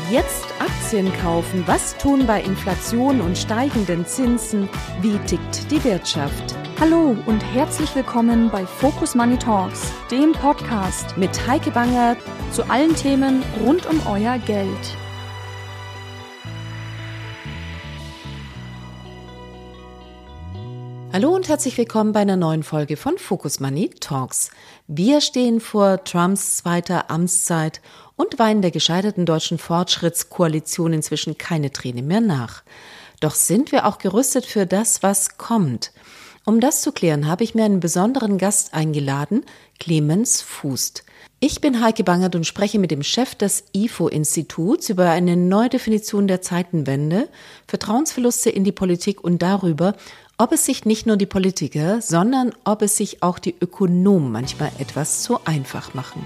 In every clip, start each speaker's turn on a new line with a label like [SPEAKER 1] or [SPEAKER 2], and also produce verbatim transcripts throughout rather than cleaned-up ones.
[SPEAKER 1] Jetzt Aktien kaufen. Was tun bei Inflation und steigenden Zinsen? Wie tickt die Wirtschaft?
[SPEAKER 2] Hallo und herzlich willkommen bei Focus Money Talks, dem Podcast
[SPEAKER 1] Mit Heike Banger
[SPEAKER 2] zu allen Themen rund um euer Geld.
[SPEAKER 1] Hallo und herzlich willkommen bei einer neuen Folge von Focus Money Talks. Wir stehen vor Trumps zweiter Amtszeit und weinen der gescheiterten deutschen Fortschrittskoalition inzwischen keine Träne mehr nach. Doch sind wir auch gerüstet für das, was kommt? Um das zu klären, habe ich mir einen besonderen Gast eingeladen, Clemens Fußt. Ich bin Heike Bangert und spreche mit dem Chef des I F O-Instituts über eine Neudefinition der Zeitenwende, Vertrauensverluste in die Politik und darüber, ob es sich nicht nur die Politiker, sondern ob es sich auch die Ökonomen manchmal etwas zu einfach machen.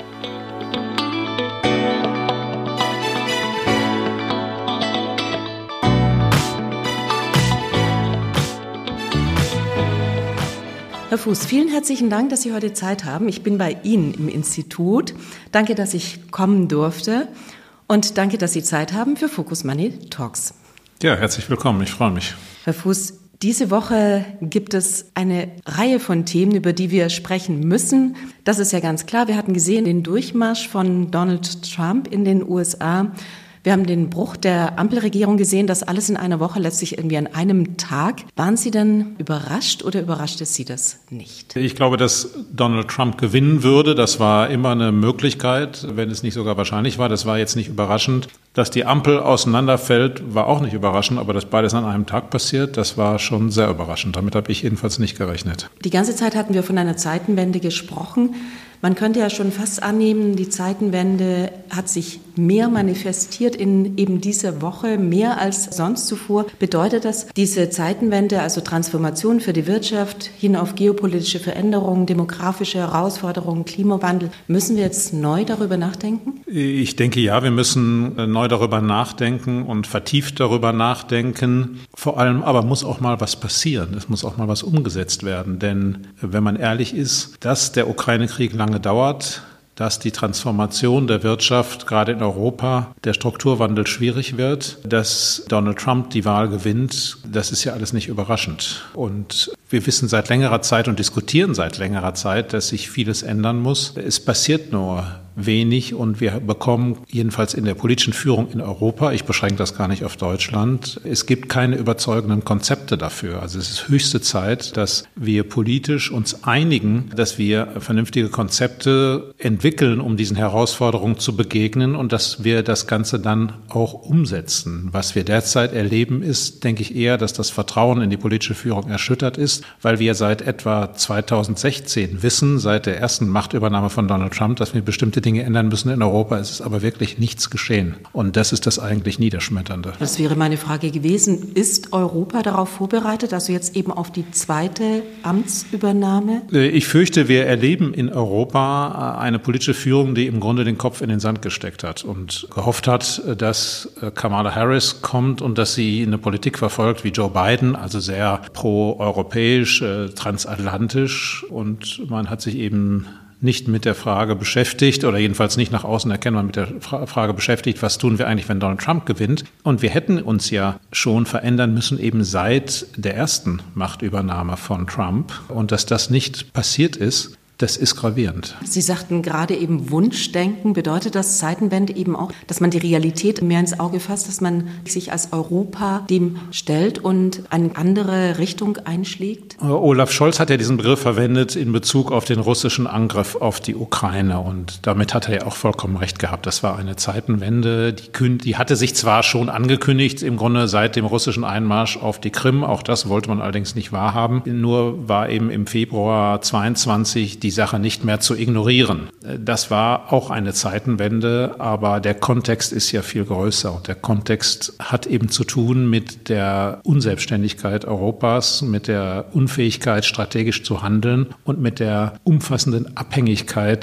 [SPEAKER 1] Herr Fußt, vielen herzlichen Dank, dass Sie heute Zeit haben. Ich bin bei Ihnen im Institut. Danke, dass ich kommen durfte und danke, dass Sie Zeit haben für Focus Money Talks.
[SPEAKER 3] Ja, herzlich willkommen. Ich freue mich.
[SPEAKER 1] Herr Fußt, diese Woche gibt es eine Reihe von Themen, über die wir sprechen müssen. Das ist ja ganz klar. Wir hatten gesehen den Durchmarsch von Donald Trump in den U S A. Wir haben den Bruch der Ampelregierung gesehen, das alles in einer Woche, letztlich irgendwie an einem Tag. Waren Sie denn überrascht oder überraschte Sie das nicht?
[SPEAKER 3] Ich glaube, dass Donald Trump gewinnen würde. Das war immer eine Möglichkeit, wenn es nicht sogar wahrscheinlich war. Das war jetzt nicht überraschend. Dass die Ampel auseinanderfällt, war auch nicht überraschend. Aber dass beides an einem Tag passiert, das war schon sehr überraschend. Damit habe ich jedenfalls nicht gerechnet.
[SPEAKER 1] Die ganze Zeit hatten wir von einer Zeitenwende gesprochen. Man könnte ja schon fast annehmen, die Zeitenwende hat sich mehr manifestiert in eben dieser Woche, mehr als sonst zuvor. Bedeutet das, diese Zeitenwende, also Transformation für die Wirtschaft hin auf geopolitische Veränderungen, demografische Herausforderungen, Klimawandel, müssen wir jetzt neu darüber nachdenken?
[SPEAKER 3] Ich denke, ja, wir müssen neu darüber nachdenken und vertieft darüber nachdenken. Vor allem aber muss auch mal was passieren. Es muss auch mal was umgesetzt werden. Denn wenn man ehrlich ist, dass der Ukraine-Krieg lange dauert, dass die Transformation der Wirtschaft gerade in Europa, der Strukturwandel schwierig wird, dass Donald Trump die Wahl gewinnt, das ist ja alles nicht überraschend. Und wir wissen seit längerer Zeit und diskutieren seit längerer Zeit, dass sich vieles ändern muss. Es passiert nur wenig und wir bekommen jedenfalls in der politischen Führung in Europa, ich beschränke das gar nicht auf Deutschland, es gibt keine überzeugenden Konzepte dafür. Also es ist höchste Zeit, dass wir politisch uns einigen, dass wir vernünftige Konzepte entwickeln, um diesen Herausforderungen zu begegnen und dass wir das Ganze dann auch umsetzen. Was wir derzeit erleben ist, denke ich eher, dass das Vertrauen in die politische Führung erschüttert ist, weil wir seit etwa zweitausendsechzehn wissen, seit der ersten Machtübernahme von Donald Trump, dass wir bestimmte Dinge ändern müssen in Europa. Es ist aber wirklich nichts geschehen. Und das ist das eigentlich Niederschmetternde.
[SPEAKER 1] Das wäre meine Frage gewesen. Ist Europa darauf vorbereitet, also jetzt eben auf die zweite Amtsübernahme?
[SPEAKER 3] Ich fürchte, wir erleben in Europa eine politische Führung, die im Grunde den Kopf in den Sand gesteckt hat und gehofft hat, dass Kamala Harris kommt und dass sie eine Politik verfolgt wie Joe Biden, also sehr pro-europäisch, transatlantisch. Und man hat sich eben nicht mit der Frage beschäftigt oder jedenfalls nicht nach außen erkennbar mit der Frage beschäftigt, was tun wir eigentlich, wenn Donald Trump gewinnt. Und wir hätten uns ja schon verändern müssen, eben seit der ersten Machtübernahme von Trump. Und dass das nicht passiert ist, das ist gravierend.
[SPEAKER 1] Sie sagten gerade eben Wunschdenken. Bedeutet das Zeitenwende eben auch, dass man die Realität mehr ins Auge fasst, dass man sich als Europa dem stellt und eine andere Richtung einschlägt?
[SPEAKER 3] Olaf Scholz hat ja diesen Begriff verwendet in Bezug auf den russischen Angriff auf die Ukraine. Und damit hat er ja auch vollkommen recht gehabt. Das war eine Zeitenwende, die, die hatte sich zwar schon angekündigt, im Grunde seit dem russischen Einmarsch auf die Krim. Auch das wollte man allerdings nicht wahrhaben. Nur war eben im Februar zweiundzwanzig die die Sache nicht mehr zu ignorieren. Das war auch eine Zeitenwende, aber der Kontext ist ja viel größer. Und der Kontext hat eben zu tun mit der Unselbstständigkeit Europas, mit der Unfähigkeit, strategisch zu handeln und mit der umfassenden Abhängigkeit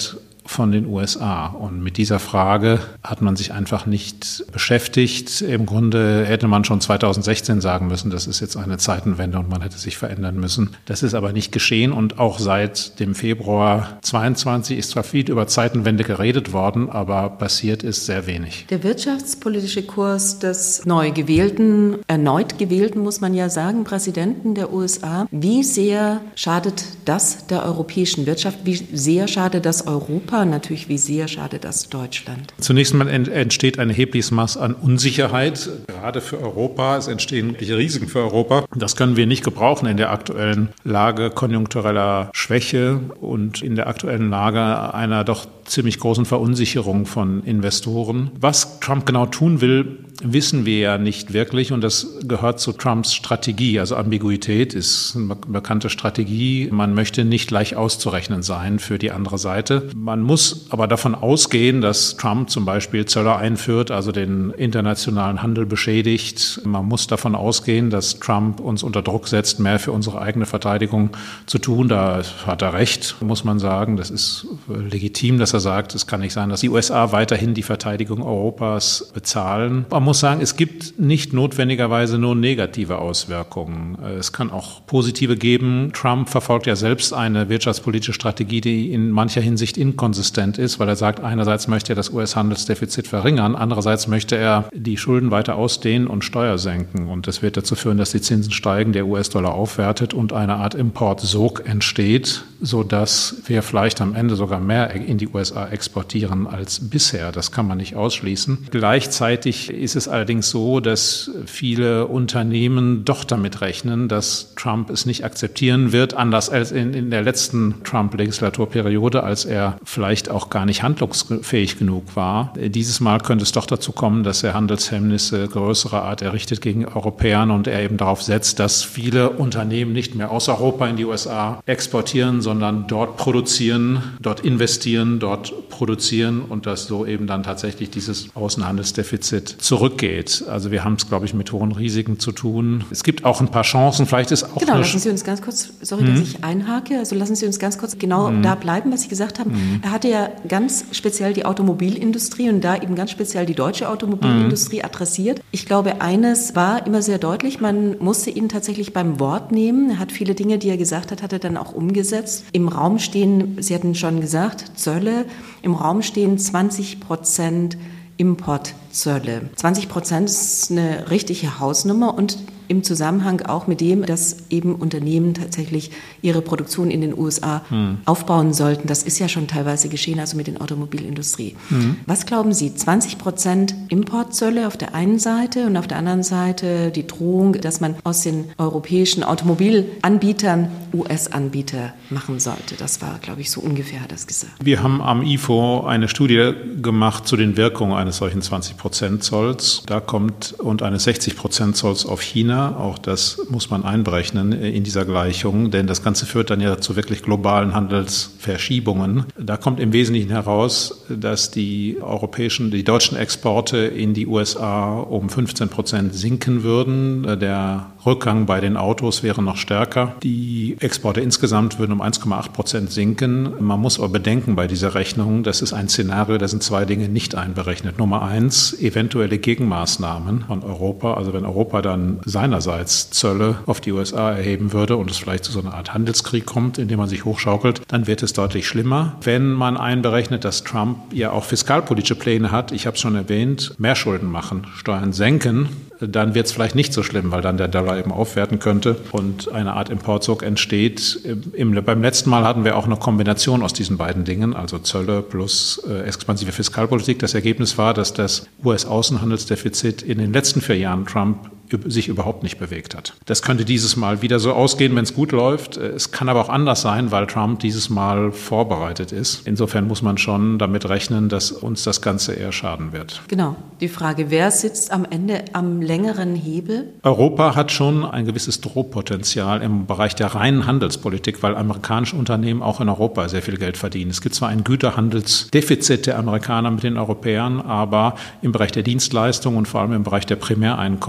[SPEAKER 3] von den U S A. Und mit dieser Frage hat man sich einfach nicht beschäftigt. Im Grunde hätte man schon zweitausendsechzehn sagen müssen, das ist jetzt eine Zeitenwende und man hätte sich verändern müssen. Das ist aber nicht geschehen und auch seit dem Februar zweiundzwanzig ist zwar viel über Zeitenwende geredet worden, aber passiert ist sehr wenig.
[SPEAKER 1] Der wirtschaftspolitische Kurs des neu gewählten, erneut gewählten, muss man ja sagen, Präsidenten der U S A, wie sehr schadet das der europäischen Wirtschaft? Wie sehr schadet das Europa? Und natürlich, wie sehr schadet das Deutschland?
[SPEAKER 3] Zunächst mal entsteht ein erhebliches Maß an Unsicherheit, gerade für Europa. Es entstehen Risiken für Europa. Das können wir nicht gebrauchen in der aktuellen Lage konjunktureller Schwäche und in der aktuellen Lage einer doch ziemlich großen Verunsicherung von Investoren. Was Trump genau tun will, wissen wir ja nicht wirklich und das gehört zu Trumps Strategie. Also Ambiguität ist eine bekannte Strategie. Man möchte nicht leicht auszurechnen sein für die andere Seite. Man muss aber davon ausgehen, dass Trump zum Beispiel Zölle einführt, also den internationalen Handel beschädigt. Man muss davon ausgehen, dass Trump uns unter Druck setzt, mehr für unsere eigene Verteidigung zu tun. Da hat er recht, muss man sagen. Das ist legitim, dass er sagt, es kann nicht sein, dass die U S A weiterhin die Verteidigung Europas bezahlen. Man muss sagen, es gibt nicht notwendigerweise nur negative Auswirkungen. Es kann auch positive geben. Trump verfolgt ja selbst eine wirtschaftspolitische Strategie, die in mancher Hinsicht inkonsistent ist, weil er sagt, einerseits möchte er das U S-Handelsdefizit verringern, andererseits möchte er die Schulden weiter ausdehnen und Steuer senken. Und das wird dazu führen, dass die Zinsen steigen, der U S-Dollar aufwertet und eine Art Importsog entsteht, sodass wir vielleicht am Ende sogar mehr in die U S A exportieren als bisher. Das kann man nicht ausschließen. Gleichzeitig ist es allerdings so, dass viele Unternehmen doch damit rechnen, dass Trump es nicht akzeptieren wird, anders als in, in der letzten Trump-Legislaturperiode, als er vielleicht auch gar nicht handlungsfähig genug war. Dieses Mal könnte es doch dazu kommen, dass er Handelshemmnisse größerer Art errichtet gegen Europäern und er eben darauf setzt, dass viele Unternehmen nicht mehr aus Europa in die U S A exportieren, sondern dort produzieren, dort investieren, dort produzieren und dass so eben dann tatsächlich dieses Außenhandelsdefizit zurückgeht. Also wir haben es, glaube ich, mit hohen Risiken zu tun. Es gibt auch ein paar Chancen. Vielleicht ist auch
[SPEAKER 1] Genau,
[SPEAKER 3] eine
[SPEAKER 1] lassen Sie uns ganz kurz, sorry,
[SPEAKER 3] mhm.
[SPEAKER 1] dass ich einhake, also lassen Sie uns ganz kurz genau
[SPEAKER 3] mhm.
[SPEAKER 1] da bleiben, was Sie gesagt haben. Mhm. Er hatte ja ganz speziell die Automobilindustrie und da eben ganz speziell die deutsche Automobilindustrie mhm. adressiert. Ich glaube, eines war immer sehr deutlich, man musste ihn tatsächlich beim Wort nehmen. Er hat viele Dinge, die er gesagt hat, hat er dann auch umgesetzt. Im Raum stehen, Sie hatten schon gesagt, Zölle, im Raum stehen zwanzig Prozent Importzölle. zwanzig Prozent ist eine richtige Hausnummer und im Zusammenhang auch mit dem, dass eben Unternehmen tatsächlich ihre Produktion in den U S A hm. aufbauen sollten. Das ist ja schon teilweise geschehen, also mit der Automobilindustrie. Hm. Was glauben Sie, zwanzig Prozent Importzölle auf der einen Seite und auf der anderen Seite die Drohung, dass man aus den europäischen Automobilanbietern U S-Anbieter machen sollte? Das war, glaube ich, so ungefähr, hat er es gesagt.
[SPEAKER 3] Wir haben am I F O eine Studie gemacht zu den Wirkungen eines solchen zwanzig Prozent Zolls. Da kommt und eines sechzig Prozent Zolls auf China. Auch das muss man einberechnen in dieser Gleichung, denn das Ganze führt dann ja zu wirklich globalen Handelsverschiebungen. Da kommt im Wesentlichen heraus, dass die europäischen, die deutschen Exporte in die U S A um fünfzehn Prozent sinken würden. Der Rückgang bei den Autos wäre noch stärker. Die Exporte insgesamt würden um eins Komma acht Prozent sinken. Man muss aber bedenken bei dieser Rechnung, das ist ein Szenario, da sind zwei Dinge nicht einberechnet. Nummer eins, eventuelle Gegenmaßnahmen von Europa. Also wenn Europa dann seinerseits Zölle auf die U S A erheben würde und es vielleicht zu so einer Art Handelskrieg kommt, in dem man sich hochschaukelt, dann wird es deutlich schlimmer. Wenn man einberechnet, dass Trump ja auch fiskalpolitische Pläne hat, ich habe es schon erwähnt, mehr Schulden machen, Steuern senken, dann wird es vielleicht nicht so schlimm, weil dann der Dollar eben aufwerten könnte und eine Art Importsog entsteht. Im, beim letzten Mal hatten wir auch eine Kombination aus diesen beiden Dingen, also Zölle plus äh, expansive Fiskalpolitik. Das Ergebnis war, dass das U S-Außenhandelsdefizit in den letzten vier Jahren Trump sich überhaupt nicht bewegt hat. Das könnte dieses Mal wieder so ausgehen, wenn es gut läuft. Es kann aber auch anders sein, weil Trump dieses Mal vorbereitet ist. Insofern muss man schon damit rechnen, dass uns das Ganze eher schaden wird.
[SPEAKER 1] Genau. Die Frage, wer sitzt am Ende am längeren Hebel?
[SPEAKER 3] Europa hat schon ein gewisses Drohpotenzial im Bereich der reinen Handelspolitik, weil amerikanische Unternehmen auch in Europa sehr viel Geld verdienen. Es gibt zwar ein Güterhandelsdefizit der Amerikaner mit den Europäern, aber im Bereich der Dienstleistungen und vor allem im Bereich der Primäreinkommen, also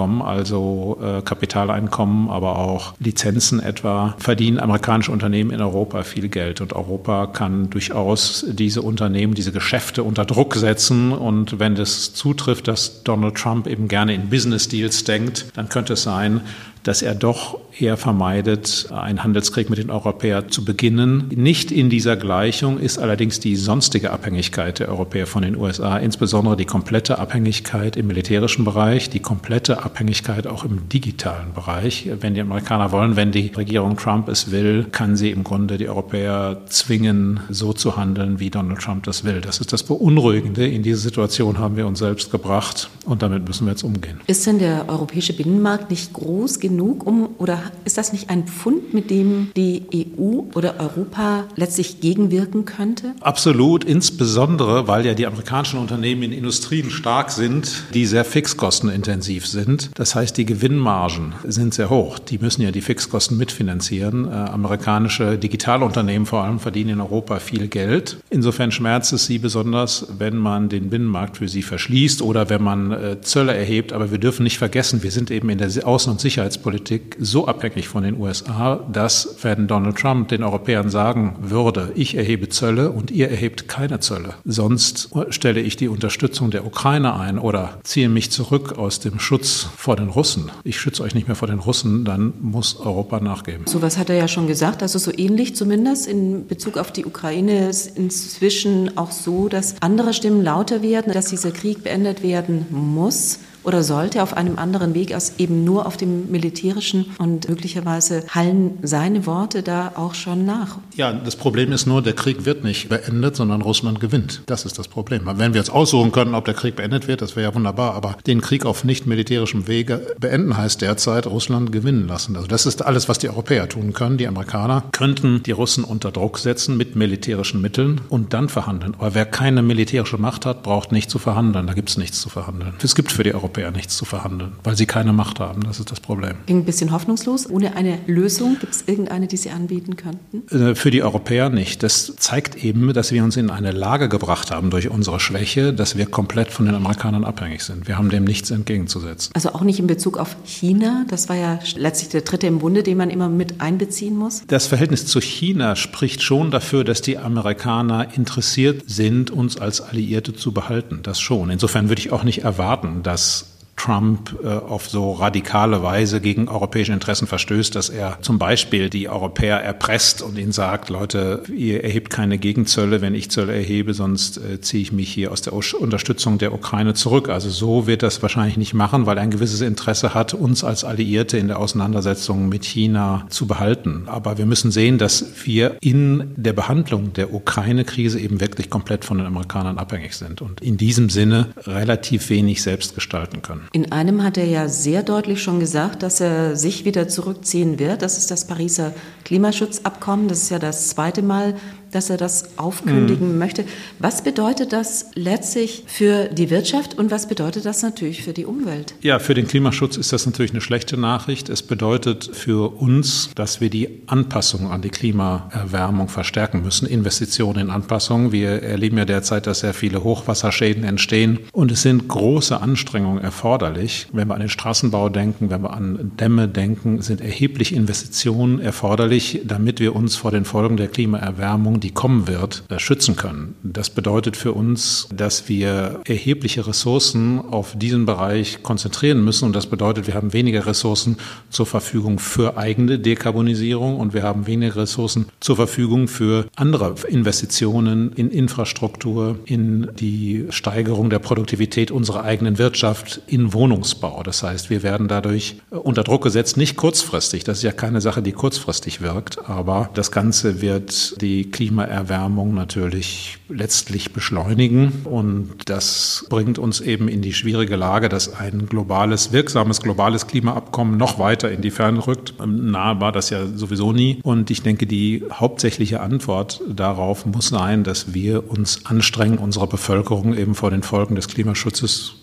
[SPEAKER 3] also äh, Kapitaleinkommen, aber auch Lizenzen etwa, verdienen amerikanische Unternehmen in Europa viel Geld. Und Europa kann durchaus diese Unternehmen, diese Geschäfte unter Druck setzen. Und wenn das zutrifft, dass Donald Trump eben gerne in Business Deals denkt, dann könnte es sein, dass er doch eher vermeidet, einen Handelskrieg mit den Europäern zu beginnen. Nicht in dieser Gleichung ist allerdings die sonstige Abhängigkeit der Europäer von den U S A, insbesondere die komplette Abhängigkeit im militärischen Bereich, die komplette Abhängigkeit auch im digitalen Bereich. Wenn die Amerikaner wollen, wenn die Regierung Trump es will, kann sie im Grunde die Europäer zwingen, so zu handeln, wie Donald Trump das will. Das ist das Beunruhigende. In diese Situation haben wir uns selbst gebracht und damit müssen wir jetzt umgehen.
[SPEAKER 1] Ist denn der europäische Binnenmarkt nicht groß genug, um, oder ist das nicht ein Pfund, mit dem die E U oder Europa letztlich gegenwirken könnte?
[SPEAKER 3] Absolut, insbesondere, weil ja die amerikanischen Unternehmen in Industrien stark sind, die sehr fixkostenintensiv sind. Das heißt, die Gewinnmargen sind sehr hoch. Die müssen ja die Fixkosten mitfinanzieren. Äh, amerikanische Digitalunternehmen vor allem verdienen in Europa viel Geld. Insofern schmerzt es sie besonders, wenn man den Binnenmarkt für sie verschließt oder wenn man äh, Zölle erhebt. Aber wir dürfen nicht vergessen, wir sind eben in der Außen- und Sicherheitspolitik so abhängig von den U S A, dass, wenn Donald Trump den Europäern sagen würde, ich erhebe Zölle und ihr erhebt keine Zölle, sonst stelle ich die Unterstützung der Ukraine ein oder ziehe mich zurück aus dem Schutz vor den Russen. Ich schütze euch nicht mehr vor den Russen, dann muss Europa nachgeben.
[SPEAKER 1] So was hat er ja schon gesagt, also so ähnlich zumindest in Bezug auf die Ukraine ist inzwischen auch so, dass andere Stimmen lauter werden, dass dieser Krieg beendet werden muss. Oder sollte auf einem anderen Weg als eben nur auf dem militärischen, und möglicherweise hallen seine Worte da auch schon nach.
[SPEAKER 3] Ja, das Problem ist nur, der Krieg wird nicht beendet, sondern Russland gewinnt. Das ist das Problem. Wenn wir jetzt aussuchen können, ob der Krieg beendet wird, das wäre ja wunderbar, aber den Krieg auf nicht militärischem Wege beenden heißt derzeit Russland gewinnen lassen. Also das ist alles, was die Europäer tun können. Die Amerikaner könnten die Russen unter Druck setzen mit militärischen Mitteln und dann verhandeln. Aber wer keine militärische Macht hat, braucht nicht zu verhandeln. Da gibt es nichts zu verhandeln. Es gibt für die Europäer nichts zu verhandeln, weil sie keine Macht haben. Das ist das Problem.
[SPEAKER 1] Ein bisschen hoffnungslos. Ohne eine Lösung, gibt es irgendeine, die Sie anbieten könnten?
[SPEAKER 3] Für die Europäer nicht. Das zeigt eben, dass wir uns in eine Lage gebracht haben durch unsere Schwäche, dass wir komplett von den Amerikanern abhängig sind. Wir haben dem nichts entgegenzusetzen.
[SPEAKER 1] Also auch nicht in Bezug auf China? Das war ja letztlich der Dritte im Bunde, den man immer mit einbeziehen muss.
[SPEAKER 3] Das Verhältnis zu China spricht schon dafür, dass die Amerikaner interessiert sind, uns als Alliierte zu behalten. Das schon. Insofern würde ich auch nicht erwarten, dass Trump äh, auf so radikale Weise gegen europäische Interessen verstößt, dass er zum Beispiel die Europäer erpresst und ihnen sagt, Leute, ihr erhebt keine Gegenzölle, wenn ich Zölle erhebe, sonst äh, ziehe ich mich hier aus der Unterstützung der Ukraine zurück. Also so wird das wahrscheinlich nicht machen, weil er ein gewisses Interesse hat, uns als Alliierte in der Auseinandersetzung mit China zu behalten. Aber wir müssen sehen, dass wir in der Behandlung der Ukraine-Krise eben wirklich komplett von den Amerikanern abhängig sind und in diesem Sinne relativ wenig selbst gestalten können.
[SPEAKER 1] In einem hat er ja sehr deutlich schon gesagt, dass er sich wieder zurückziehen wird. Das ist das Pariser Klimaschutzabkommen. Das ist ja das zweite Mal, dass er das aufkündigen mhm. möchte. Was bedeutet das letztlich für die Wirtschaft und was bedeutet das natürlich für die Umwelt?
[SPEAKER 3] Ja, für den Klimaschutz ist das natürlich eine schlechte Nachricht. Es bedeutet für uns, dass wir die Anpassung an die Klimaerwärmung verstärken müssen. Investitionen in Anpassung. Wir erleben ja derzeit, dass sehr viele Hochwasserschäden entstehen und es sind große Anstrengungen erforderlich. Wenn wir an den Straßenbau denken, wenn wir an Dämme denken, sind erhebliche Investitionen erforderlich, damit wir uns vor den Folgen der Klimaerwärmung, die kommen wird, schützen können. Das bedeutet für uns, dass wir erhebliche Ressourcen auf diesen Bereich konzentrieren müssen und das bedeutet, wir haben weniger Ressourcen zur Verfügung für eigene Dekarbonisierung und wir haben weniger Ressourcen zur Verfügung für andere Investitionen in Infrastruktur, in die Steigerung der Produktivität unserer eigenen Wirtschaft, in Wohnungsbau. Das heißt, wir werden dadurch unter Druck gesetzt, nicht kurzfristig. Das ist ja keine Sache, die kurzfristig wirkt, aber das Ganze wird die Klimaerwärmung natürlich letztlich beschleunigen und das bringt uns eben in die schwierige Lage, dass ein globales, wirksames globales Klimaabkommen noch weiter in die Ferne rückt. Nahe war das ja sowieso nie und ich denke, die hauptsächliche Antwort darauf muss sein, dass wir uns anstrengen, unsere Bevölkerung eben vor den Folgen des Klimaschutzes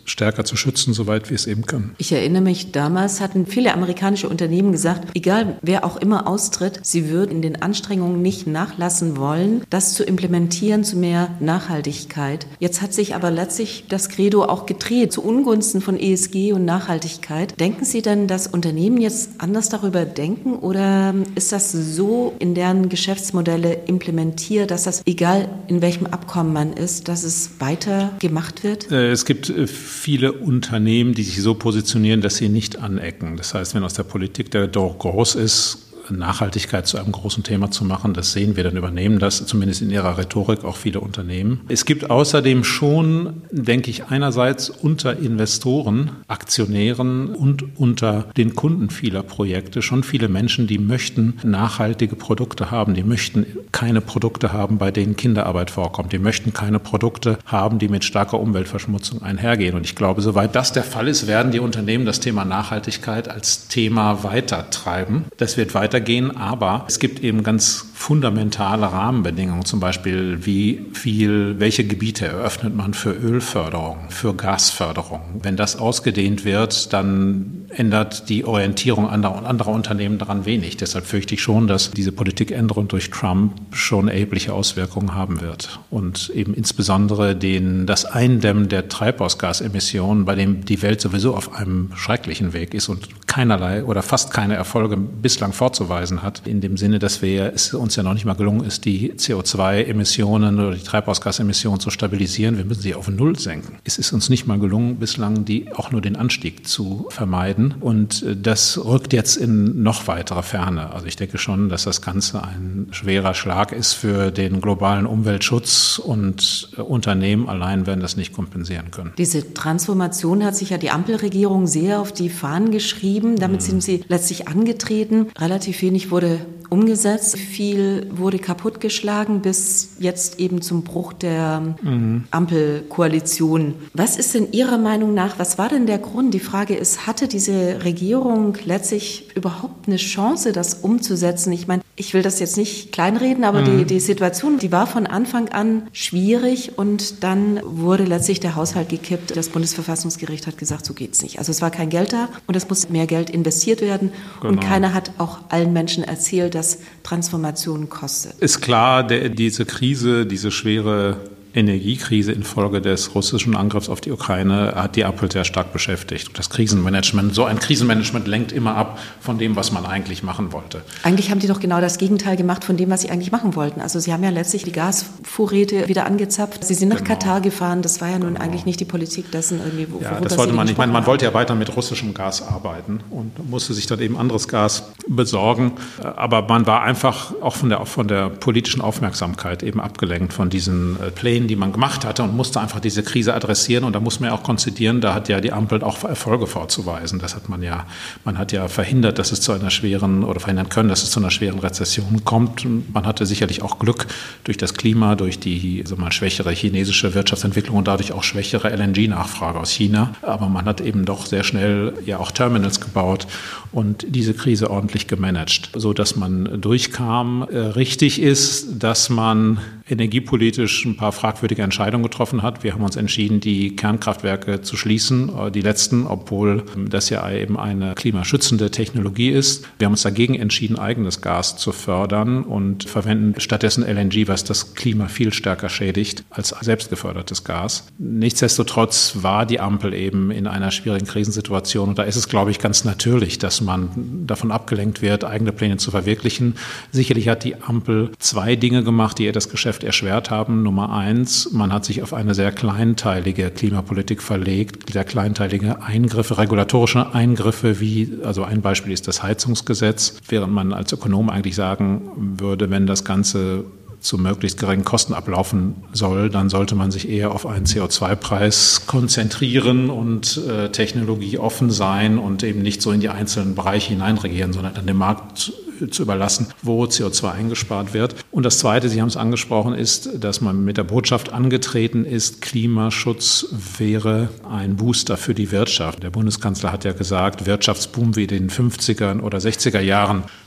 [SPEAKER 3] stärker zu schützen, soweit wir es eben können.
[SPEAKER 1] Ich erinnere mich, damals hatten viele amerikanische Unternehmen gesagt, egal wer auch immer austritt, sie würden in den Anstrengungen nicht nachlassen wollen, das zu implementieren zu mehr Nachhaltigkeit. Jetzt hat sich aber letztlich das Credo auch gedreht zu Ungunsten von E S G und Nachhaltigkeit. Denken Sie denn, dass Unternehmen jetzt anders darüber denken oder ist das so in deren Geschäftsmodelle implementiert, dass das, egal in welchem Abkommen man ist, dass es weiter gemacht wird?
[SPEAKER 3] Es gibt viele Unternehmen, die sich so positionieren, dass sie nicht anecken. Das heißt, wenn aus der Politik der Druck groß ist, Nachhaltigkeit zu einem großen Thema zu machen, das sehen wir, dann übernehmen das zumindest in ihrer Rhetorik auch viele Unternehmen. Es gibt außerdem schon, denke ich, einerseits unter Investoren, Aktionären und unter den Kunden vieler Projekte schon viele Menschen, die möchten nachhaltige Produkte haben, die möchten keine Produkte haben, bei denen Kinderarbeit vorkommt, die möchten keine Produkte haben, die mit starker Umweltverschmutzung einhergehen. Und ich glaube, soweit das der Fall ist, werden die Unternehmen das Thema Nachhaltigkeit als Thema weitertreiben. Das wird weiter gehen, aber es gibt eben ganz fundamentale Rahmenbedingungen, zum Beispiel wie viel, welche Gebiete eröffnet man für Ölförderung, für Gasförderung. Wenn das ausgedehnt wird, dann ändert die Orientierung anderer, anderer Unternehmen daran wenig. Deshalb fürchte ich schon, dass diese Politikänderung durch Trump schon erhebliche Auswirkungen haben wird und eben insbesondere den, das Eindämmen der Treibhausgasemissionen, bei dem die Welt sowieso auf einem schrecklichen Weg ist und keinerlei oder fast keine Erfolge bislang vorzuweisen hat, in dem Sinne, dass wir es uns ja noch nicht mal gelungen ist, die C O zwei Emissionen oder die Treibhausgasemissionen zu stabilisieren. Wir müssen sie auf Null senken. Es ist uns nicht mal gelungen, bislang die auch nur den Anstieg zu vermeiden. Und das rückt jetzt in noch weitere Ferne. Also ich denke schon, dass das Ganze ein schwerer Schlag ist für den globalen Umweltschutz und Unternehmen allein werden das nicht kompensieren können.
[SPEAKER 1] Diese Transformation hat sich ja die Ampelregierung sehr auf die Fahnen geschrieben. Damit mhm. sind sie letztlich angetreten. Relativ wenig wurde umgesetzt. Viel wurde kaputtgeschlagen bis jetzt eben zum Bruch der mhm. Ampelkoalition. Was ist denn Ihrer Meinung nach, was war denn der Grund? Die Frage ist, hatte diese Regierung letztlich überhaupt eine Chance, das umzusetzen? Ich meine, ich will das jetzt nicht kleinreden, aber mhm. die, die Situation, die war von Anfang an schwierig und dann wurde letztlich der Haushalt gekippt. Das Bundesverfassungsgericht hat gesagt, so geht's nicht. Also es war kein Geld da und es muss mehr Geld investiert werden genau. Und keiner hat auch allen Menschen erzählt, dass Transformation kostet.
[SPEAKER 3] Ist klar, der, diese Krise, diese schwere Energiekrise infolge des russischen Angriffs auf die Ukraine hat die Ampel sehr stark beschäftigt. Das Krisenmanagement, so ein Krisenmanagement lenkt immer ab von dem, was man eigentlich machen wollte.
[SPEAKER 1] Eigentlich haben die doch genau das Gegenteil gemacht von dem, was sie eigentlich machen wollten. Also sie haben ja letztlich die Gasvorräte wieder angezapft. Sie sind nach genau. Katar gefahren. Das war ja nun genau. eigentlich nicht die Politik dessen irgendwie. Wo,
[SPEAKER 3] ja, das wollte man nicht. Ich meine, man wollte ja weiter mit russischem Gas arbeiten und musste sich dann eben anderes Gas besorgen. Aber man war einfach auch von der, auch von der politischen Aufmerksamkeit eben abgelenkt von diesen Plänen, die man gemacht hatte und musste einfach diese Krise adressieren. Und da muss man ja auch konzidieren, da hat ja die Ampel auch Erfolge vorzuweisen. Das hat man ja, man hat ja verhindert, dass es zu einer schweren oder verhindern können, dass es zu einer schweren Rezession kommt. Und man hatte sicherlich auch Glück durch das Klima, durch die so mal schwächere chinesische Wirtschaftsentwicklung und dadurch auch schwächere L N G-Nachfrage aus China. Aber man hat eben doch sehr schnell ja auch Terminals gebaut und diese Krise ordentlich gemanagt, so dass man durchkam. Richtig ist, dass man energiepolitisch ein paar fragwürdige Entscheidungen getroffen hat. Wir haben uns entschieden, die Kernkraftwerke zu schließen, die letzten, obwohl das ja eben eine klimaschützende Technologie ist. Wir haben uns dagegen entschieden, eigenes Gas zu fördern und verwenden stattdessen L N G, was das Klima viel stärker schädigt als selbstgefördertes Gas. Nichtsdestotrotz war die Ampel eben in einer schwierigen Krisensituation und da ist es, glaube ich, ganz natürlich, dass man davon abgelenkt wird, eigene Pläne zu verwirklichen. Sicherlich hat die Ampel zwei Dinge gemacht, die ihr das Geschäft erschwert haben. Nummer eins, man hat sich auf eine sehr kleinteilige Klimapolitik verlegt, sehr kleinteilige Eingriffe, regulatorische Eingriffe, wie, also ein Beispiel ist das Heizungsgesetz, während man als Ökonom eigentlich sagen würde, wenn das Ganze zu möglichst geringen Kosten ablaufen soll, dann sollte man sich eher auf einen C O zwei Preis konzentrieren und äh, technologieoffen sein und eben nicht so in die einzelnen Bereiche hineinregieren, sondern an den Markt zu überlassen, wo C O zwei eingespart wird. Und das Zweite, Sie haben es angesprochen, ist, dass man mit der Botschaft angetreten ist, Klimaschutz wäre ein Booster für die Wirtschaft. Der Bundeskanzler hat ja gesagt, Wirtschaftsboom wie in den fünfziger oder sechziger Jahren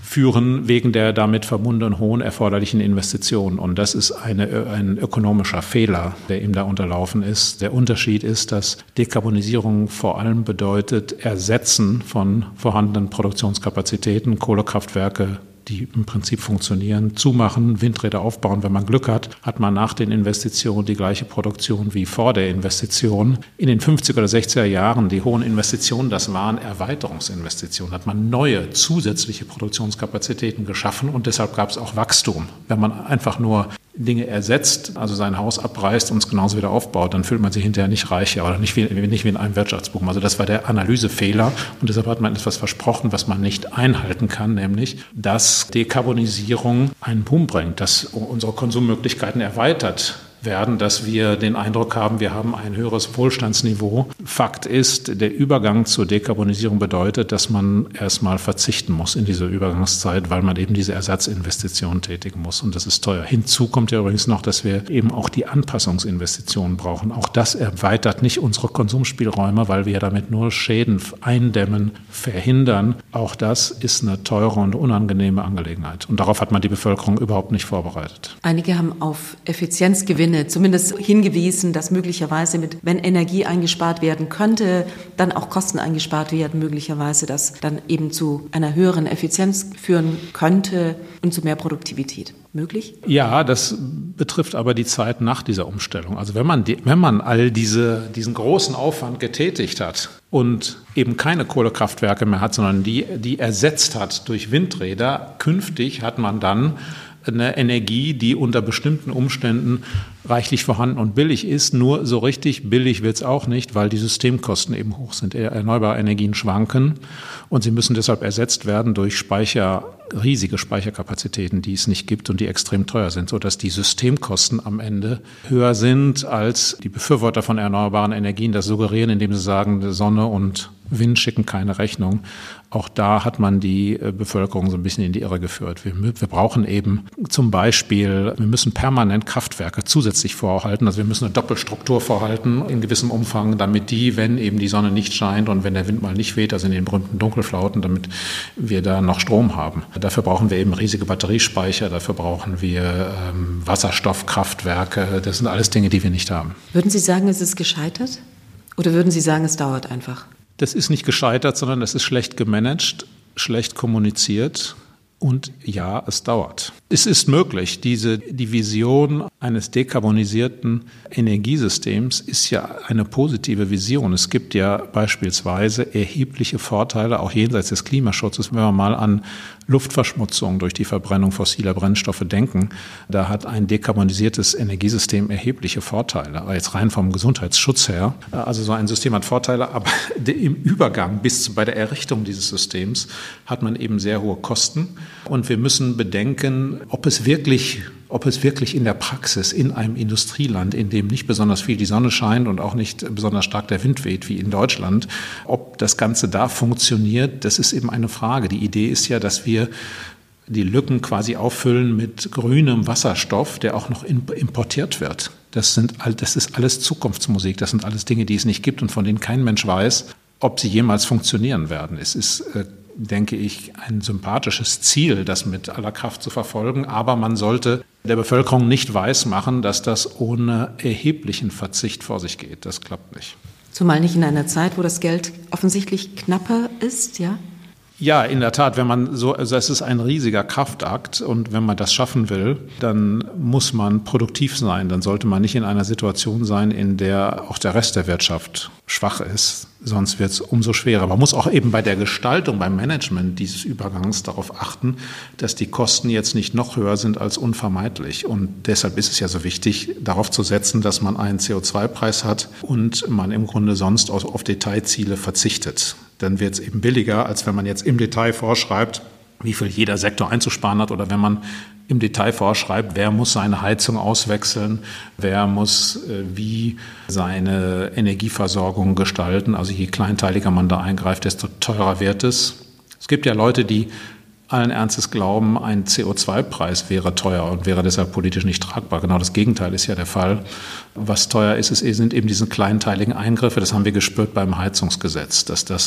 [SPEAKER 3] führen wegen der damit verbundenen hohen erforderlichen Investitionen. Und das ist eine, ein ökonomischer Fehler, der ihm da unterlaufen ist. Der Unterschied ist, dass Dekarbonisierung vor allem bedeutet Ersetzen von vorhandenen Produktionskapazitäten, Kohlekraftwerke, die im Prinzip funktionieren, zumachen, Windräder aufbauen. Wenn man Glück hat, hat man nach den Investitionen die gleiche Produktion wie vor der Investition. In den fünfziger oder sechziger Jahren, die hohen Investitionen, das waren Erweiterungsinvestitionen, hat man neue zusätzliche Produktionskapazitäten geschaffen und deshalb gab es auch Wachstum. Wenn man einfach nur Dinge ersetzt, also sein Haus abreißt und es genauso wieder aufbaut, dann fühlt man sich hinterher nicht reicher oder nicht wie, nicht wie in einem Wirtschaftsboom. Also das war der Analysefehler und deshalb hat man etwas versprochen, was man nicht einhalten kann, nämlich, dass Dekarbonisierung einen Boom bringt, dass unsere Konsummöglichkeiten erweitert werden, dass wir den Eindruck haben, wir haben ein höheres Wohlstandsniveau. Fakt ist, der Übergang zur Dekarbonisierung bedeutet, dass man erstmal verzichten muss in dieser Übergangszeit, weil man eben diese Ersatzinvestitionen tätigen muss. Und das ist teuer. Hinzu kommt ja übrigens noch, dass wir eben auch die Anpassungsinvestitionen brauchen. Auch das erweitert nicht unsere Konsumspielräume, weil wir damit nur Schäden eindämmen, verhindern. Auch das ist eine teure und unangenehme Angelegenheit. Und darauf hat man die Bevölkerung überhaupt nicht vorbereitet.
[SPEAKER 1] Einige haben auf Effizienzgewinne zumindest hingewiesen, dass möglicherweise mit, wenn Energie eingespart werden könnte, dann auch Kosten eingespart werden, möglicherweise das dann eben zu einer höheren Effizienz führen könnte und zu mehr Produktivität. Möglich?
[SPEAKER 3] Ja, das betrifft aber die Zeit nach dieser Umstellung. Also wenn man, die, wenn man all diese, diesen großen Aufwand getätigt hat und eben keine Kohlekraftwerke mehr hat, sondern die, die ersetzt hat durch Windräder, künftig hat man dann eine Energie, die unter bestimmten Umständen reichlich vorhanden und billig ist. Nur so richtig billig wird es auch nicht, weil die Systemkosten eben hoch sind. Erneuerbare Energien schwanken und sie müssen deshalb ersetzt werden durch Speicher, riesige Speicherkapazitäten, die es nicht gibt und die extrem teuer sind, sodass die Systemkosten am Ende höher sind, als die Befürworter von erneuerbaren Energien das suggerieren, indem sie sagen, Sonne und Wind schicken keine Rechnung. Auch da hat man die Bevölkerung so ein bisschen in die Irre geführt. Wir, wir brauchen eben zum Beispiel, wir müssen permanent Kraftwerke zusätzlich vorhalten. Also wir müssen eine Doppelstruktur vorhalten in gewissem Umfang, damit die, wenn eben die Sonne nicht scheint und wenn der Wind mal nicht weht, also in den berühmten Dunkelflauten, damit wir da noch Strom haben. Dafür brauchen wir eben riesige Batteriespeicher, dafür brauchen wir ähm, Wasserstoffkraftwerke. Das sind alles Dinge, die wir nicht haben.
[SPEAKER 1] Würden Sie sagen, es ist gescheitert? Oder würden Sie sagen, es dauert einfach?
[SPEAKER 3] Das ist nicht gescheitert, sondern das ist schlecht gemanagt, schlecht kommuniziert und ja, es dauert. Es ist möglich, diese, die Vision eines dekarbonisierten Energiesystems ist ja eine positive Vision. Es gibt ja beispielsweise erhebliche Vorteile, auch jenseits des Klimaschutzes, wenn wir mal an Luftverschmutzung durch die Verbrennung fossiler Brennstoffe denken. Da hat ein dekarbonisiertes Energiesystem erhebliche Vorteile, aber jetzt rein vom Gesundheitsschutz her. Also so ein System hat Vorteile, aber im Übergang bis zu, bei der Errichtung dieses Systems hat man eben sehr hohe Kosten. Und wir müssen bedenken, ob es wirklich, ob es wirklich in der Praxis in einem Industrieland, in dem nicht besonders viel die Sonne scheint und auch nicht besonders stark der Wind weht wie in Deutschland, ob das Ganze da funktioniert, das ist eben eine Frage. Die Idee ist ja, dass wir die Lücken quasi auffüllen mit grünem Wasserstoff, der auch noch importiert wird. Das sind, das ist alles Zukunftsmusik. Das sind alles Dinge, die es nicht gibt und von denen kein Mensch weiß, ob sie jemals funktionieren werden. Es ist, denke ich, ein sympathisches Ziel, das mit aller Kraft zu verfolgen. Aber man sollte der Bevölkerung nicht weismachen, dass das ohne erheblichen Verzicht vor sich geht. Das klappt nicht.
[SPEAKER 1] Zumal nicht in einer Zeit, wo das Geld offensichtlich knapper ist, ja?
[SPEAKER 3] Ja, in der Tat, wenn man so, also es ist ein riesiger Kraftakt und wenn man das schaffen will, dann muss man produktiv sein. Dann sollte man nicht in einer Situation sein, in der auch der Rest der Wirtschaft schwach ist. Sonst wird es umso schwerer. Man muss auch eben bei der Gestaltung, beim Management dieses Übergangs darauf achten, dass die Kosten jetzt nicht noch höher sind als unvermeidlich. Und deshalb ist es ja so wichtig, darauf zu setzen, dass man einen C O zwei Preis hat und man im Grunde sonst auf, auf Detailziele verzichtet. Dann wird es eben billiger, als wenn man jetzt im Detail vorschreibt, wie viel jeder Sektor einzusparen hat oder wenn man im Detail vorschreibt, wer muss seine Heizung auswechseln, wer muss äh, wie seine Energieversorgung gestalten. Also je kleinteiliger man da eingreift, desto teurer wird es. Es gibt ja Leute, die allen Ernstes glauben, ein C O zwei Preis wäre teuer und wäre deshalb politisch nicht tragbar. Genau das Gegenteil ist ja der Fall. Was teuer ist, ist sind eben diese kleinteiligen Eingriffe. Das haben wir gespürt beim Heizungsgesetz, dass das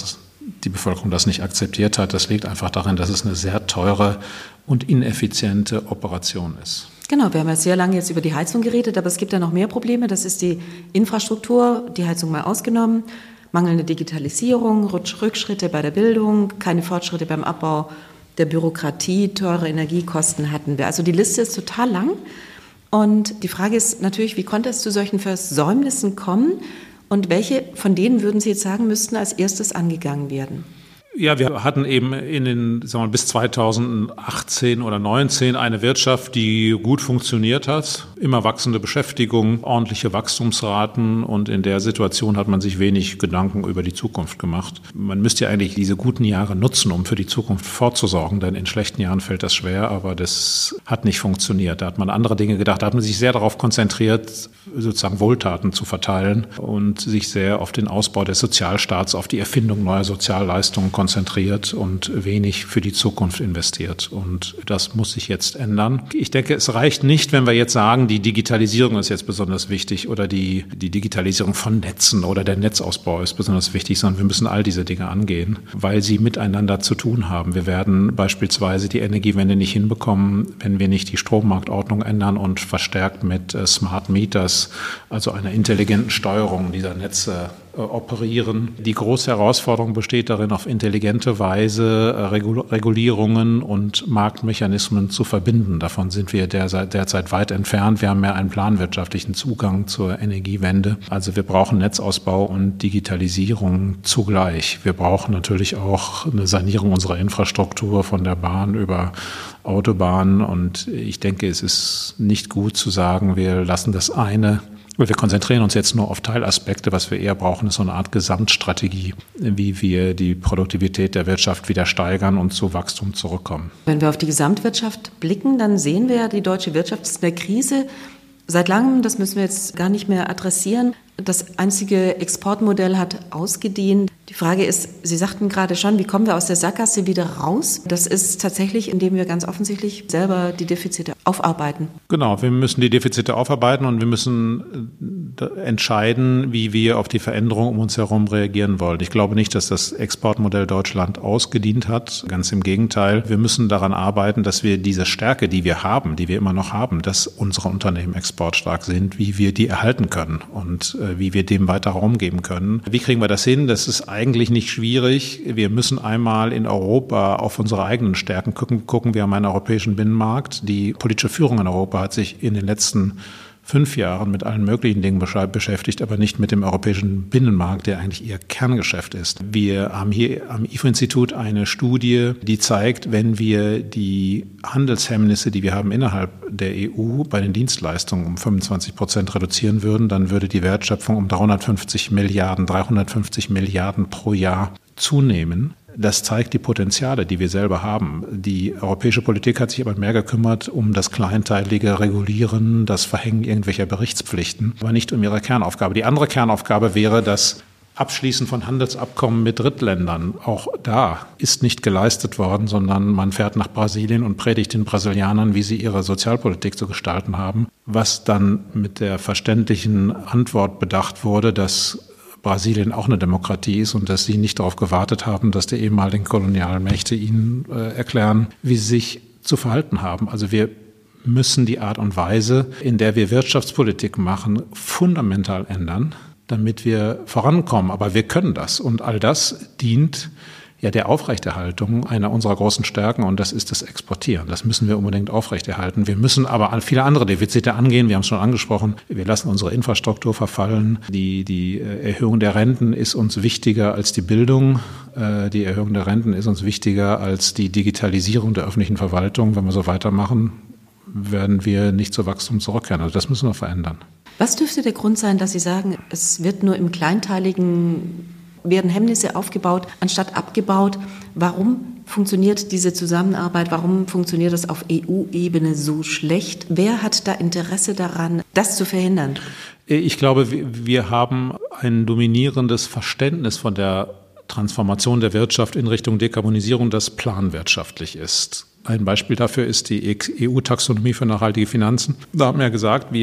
[SPEAKER 3] die Bevölkerung das nicht akzeptiert hat. Das liegt einfach daran, dass es eine sehr teure und ineffiziente Operation ist.
[SPEAKER 1] Genau, wir haben ja sehr lange jetzt über die Heizung geredet, aber es gibt ja noch mehr Probleme. Das ist die Infrastruktur, die Heizung mal ausgenommen, mangelnde Digitalisierung, Rückschritte bei der Bildung, keine Fortschritte beim Abbau der Bürokratie, teure Energiekosten hatten wir. Also die Liste ist total lang. Und die Frage ist natürlich, wie konnte es zu solchen Versäumnissen kommen und welche von denen würden Sie jetzt sagen, müssten als erstes angegangen werden?
[SPEAKER 3] Ja, wir hatten eben in den, sagen wir mal, bis zweitausendachtzehn oder neunzehn eine Wirtschaft, die gut funktioniert hat, immer wachsende Beschäftigung, ordentliche Wachstumsraten, und in der Situation hat man sich wenig Gedanken über die Zukunft gemacht. Man müsste ja eigentlich diese guten Jahre nutzen, um für die Zukunft vorzusorgen, denn in schlechten Jahren fällt das schwer, aber das hat nicht funktioniert. Da hat man andere Dinge gedacht, da hat man sich sehr darauf konzentriert, sozusagen Wohltaten zu verteilen und sich sehr auf den Ausbau des Sozialstaats, auf die Erfindung neuer Sozialleistungen konzentriert und wenig für die Zukunft investiert. Und das muss sich jetzt ändern. Ich denke, es reicht nicht, wenn wir jetzt sagen, die Digitalisierung ist jetzt besonders wichtig oder die, die Digitalisierung von Netzen oder der Netzausbau ist besonders wichtig, sondern wir müssen all diese Dinge angehen, weil sie miteinander zu tun haben. Wir werden beispielsweise die Energiewende nicht hinbekommen, wenn wir nicht die Strommarktordnung ändern und verstärkt mit Smart Meters, also einer intelligenten Steuerung dieser Netze, operieren. Die große Herausforderung besteht darin, auf intelligente Weise Regulierungen und Marktmechanismen zu verbinden. Davon sind wir derzeit weit entfernt. Wir haben mehr einen planwirtschaftlichen Zugang zur Energiewende. Also wir brauchen Netzausbau und Digitalisierung zugleich. Wir brauchen natürlich auch eine Sanierung unserer Infrastruktur von der Bahn über Autobahnen. Und ich denke, es ist nicht gut zu sagen, wir lassen das eine. Wir konzentrieren uns jetzt nur auf Teilaspekte. Was wir eher brauchen, ist so eine Art Gesamtstrategie, wie wir die Produktivität der Wirtschaft wieder steigern und zu Wachstum zurückkommen.
[SPEAKER 1] Wenn wir auf die Gesamtwirtschaft blicken, dann sehen wir ja, die deutsche Wirtschaft ist in der Krise. Seit langem, das müssen wir jetzt gar nicht mehr adressieren. Das einzige Exportmodell hat ausgedient. Die Frage ist, Sie sagten gerade schon, wie kommen wir aus der Sackgasse wieder raus? Das ist tatsächlich, indem wir ganz offensichtlich selber die Defizite aufarbeiten.
[SPEAKER 3] Genau, wir müssen die Defizite aufarbeiten und wir müssen entscheiden, wie wir auf die Veränderung um uns herum reagieren wollen. Ich glaube nicht, dass das Exportmodell Deutschland ausgedient hat. Ganz im Gegenteil. Wir müssen daran arbeiten, dass wir diese Stärke, die wir haben, die wir immer noch haben, dass unsere Unternehmen exportstark sind, wie wir die erhalten können und wie wir dem weiter Raum geben können. Wie kriegen wir das hin? Das ist eigentlich nicht schwierig. Wir müssen einmal in Europa auf unsere eigenen Stärken gucken. gucken. Wir haben einen europäischen Binnenmarkt. Die politische Führung in Europa hat sich in den letzten fünf Jahren mit allen möglichen Dingen beschäftigt, aber nicht mit dem europäischen Binnenmarkt, der eigentlich ihr Kerngeschäft ist. Wir haben hier am I F O-Institut eine Studie, die zeigt, wenn wir die Handelshemmnisse, die wir haben innerhalb der E U bei den Dienstleistungen um fünfundzwanzig Prozent reduzieren würden, dann würde die Wertschöpfung um dreihundertfünfzig Milliarden, dreihundertfünfzig Milliarden pro Jahr zunehmen. Das zeigt die Potenziale, die wir selber haben. Die europäische Politik hat sich aber mehr gekümmert um das kleinteilige Regulieren, das Verhängen irgendwelcher Berichtspflichten, aber nicht um ihre Kernaufgabe. Die andere Kernaufgabe wäre das Abschließen von Handelsabkommen mit Drittländern. Auch da ist nicht geleistet worden, sondern man fährt nach Brasilien und predigt den Brasilianern, wie sie ihre Sozialpolitik zu gestalten haben, was dann mit der verständlichen Antwort bedacht wurde, dass Brasilien auch eine Demokratie ist und dass sie nicht darauf gewartet haben, dass die ehemaligen kolonialen Mächte ihnen äh, erklären, wie sie sich zu verhalten haben. Also wir müssen die Art und Weise, in der wir Wirtschaftspolitik machen, fundamental ändern, damit wir vorankommen. Aber wir können das. Und all das dient ja der Aufrechterhaltung einer unserer großen Stärken, und das ist das Exportieren. Das müssen wir unbedingt aufrechterhalten. Wir müssen aber an viele andere Defizite angehen. Wir haben es schon angesprochen. Wir lassen unsere Infrastruktur verfallen. Die, die Erhöhung der Renten ist uns wichtiger als die Bildung. Die Erhöhung der Renten ist uns wichtiger als die Digitalisierung der öffentlichen Verwaltung. Wenn wir so weitermachen, werden wir nicht zu Wachstum zurückkehren. Also das müssen wir verändern.
[SPEAKER 1] Was dürfte der Grund sein, dass Sie sagen, es wird nur im Kleinteiligen werden Hemmnisse aufgebaut, anstatt abgebaut? Warum funktioniert diese Zusammenarbeit? Warum funktioniert das auf E U-Ebene so schlecht? Wer hat da Interesse daran, das zu verhindern?
[SPEAKER 3] Ich glaube, wir haben ein dominierendes Verständnis von der Transformation der Wirtschaft in Richtung Dekarbonisierung, das planwirtschaftlich ist. Ein Beispiel dafür ist die E U-Taxonomie für nachhaltige Finanzen. Da haben wir gesagt, wir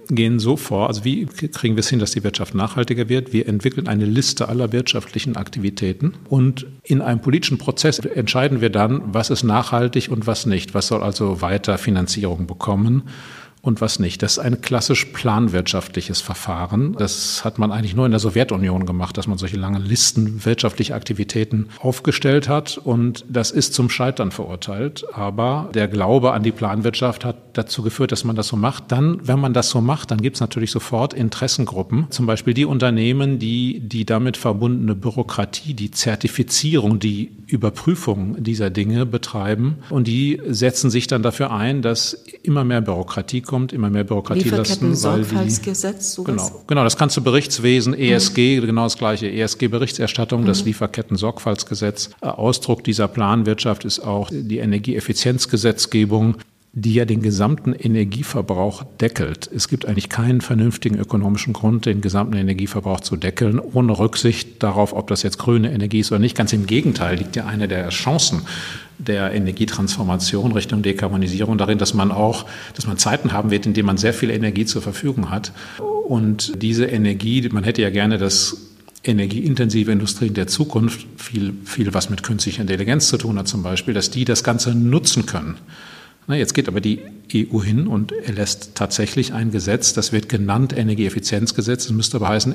[SPEAKER 3] gehen so vor, also wie kriegen wir es hin, dass die Wirtschaft nachhaltiger wird? Wir entwickeln eine Liste aller wirtschaftlichen Aktivitäten und in einem politischen Prozess entscheiden wir dann, was ist nachhaltig und was nicht. Was soll also weiter Finanzierung bekommen und was nicht. Das ist ein klassisch planwirtschaftliches Verfahren. Das hat man eigentlich nur in der Sowjetunion gemacht, dass man solche langen Listen wirtschaftlicher Aktivitäten aufgestellt hat. Und das ist zum Scheitern verurteilt. Aber der Glaube an die Planwirtschaft hat dazu geführt, dass man das so macht. Dann, wenn man das so macht, dann gibt es natürlich sofort Interessengruppen. Zum Beispiel die Unternehmen, die die damit verbundene Bürokratie, die Zertifizierung, die Überprüfung dieser Dinge betreiben. Und die setzen sich dann dafür ein, dass immer mehr Bürokratie kommt, immer mehr Bürokratielasten.
[SPEAKER 1] Lieferketten-Sorgfaltsgesetz, sowas?
[SPEAKER 3] Genau, genau, das ganze Berichtswesen, E S G, mhm. genau das gleiche, E S G-Berichterstattung, mhm. das Lieferketten-Sorgfaltsgesetz. Ausdruck dieser Planwirtschaft ist auch die Energieeffizienzgesetzgebung, die ja den gesamten Energieverbrauch deckelt. Es gibt eigentlich keinen vernünftigen ökonomischen Grund, den gesamten Energieverbrauch zu deckeln, ohne Rücksicht darauf, ob das jetzt grüne Energie ist oder nicht. Ganz im Gegenteil liegt ja eine der Chancen der Energietransformation Richtung Dekarbonisierung darin, dass man auch, dass man Zeiten haben wird, in denen man sehr viel Energie zur Verfügung hat. Und diese Energie, man hätte ja gerne, dass energieintensive Industrien der Zukunft, viel, viel was mit künstlicher Intelligenz zu tun hat zum Beispiel, dass die das Ganze nutzen können. Na, jetzt geht aber die E U hin und erlässt tatsächlich ein Gesetz, das wird genannt Energieeffizienzgesetz, das müsste aber heißen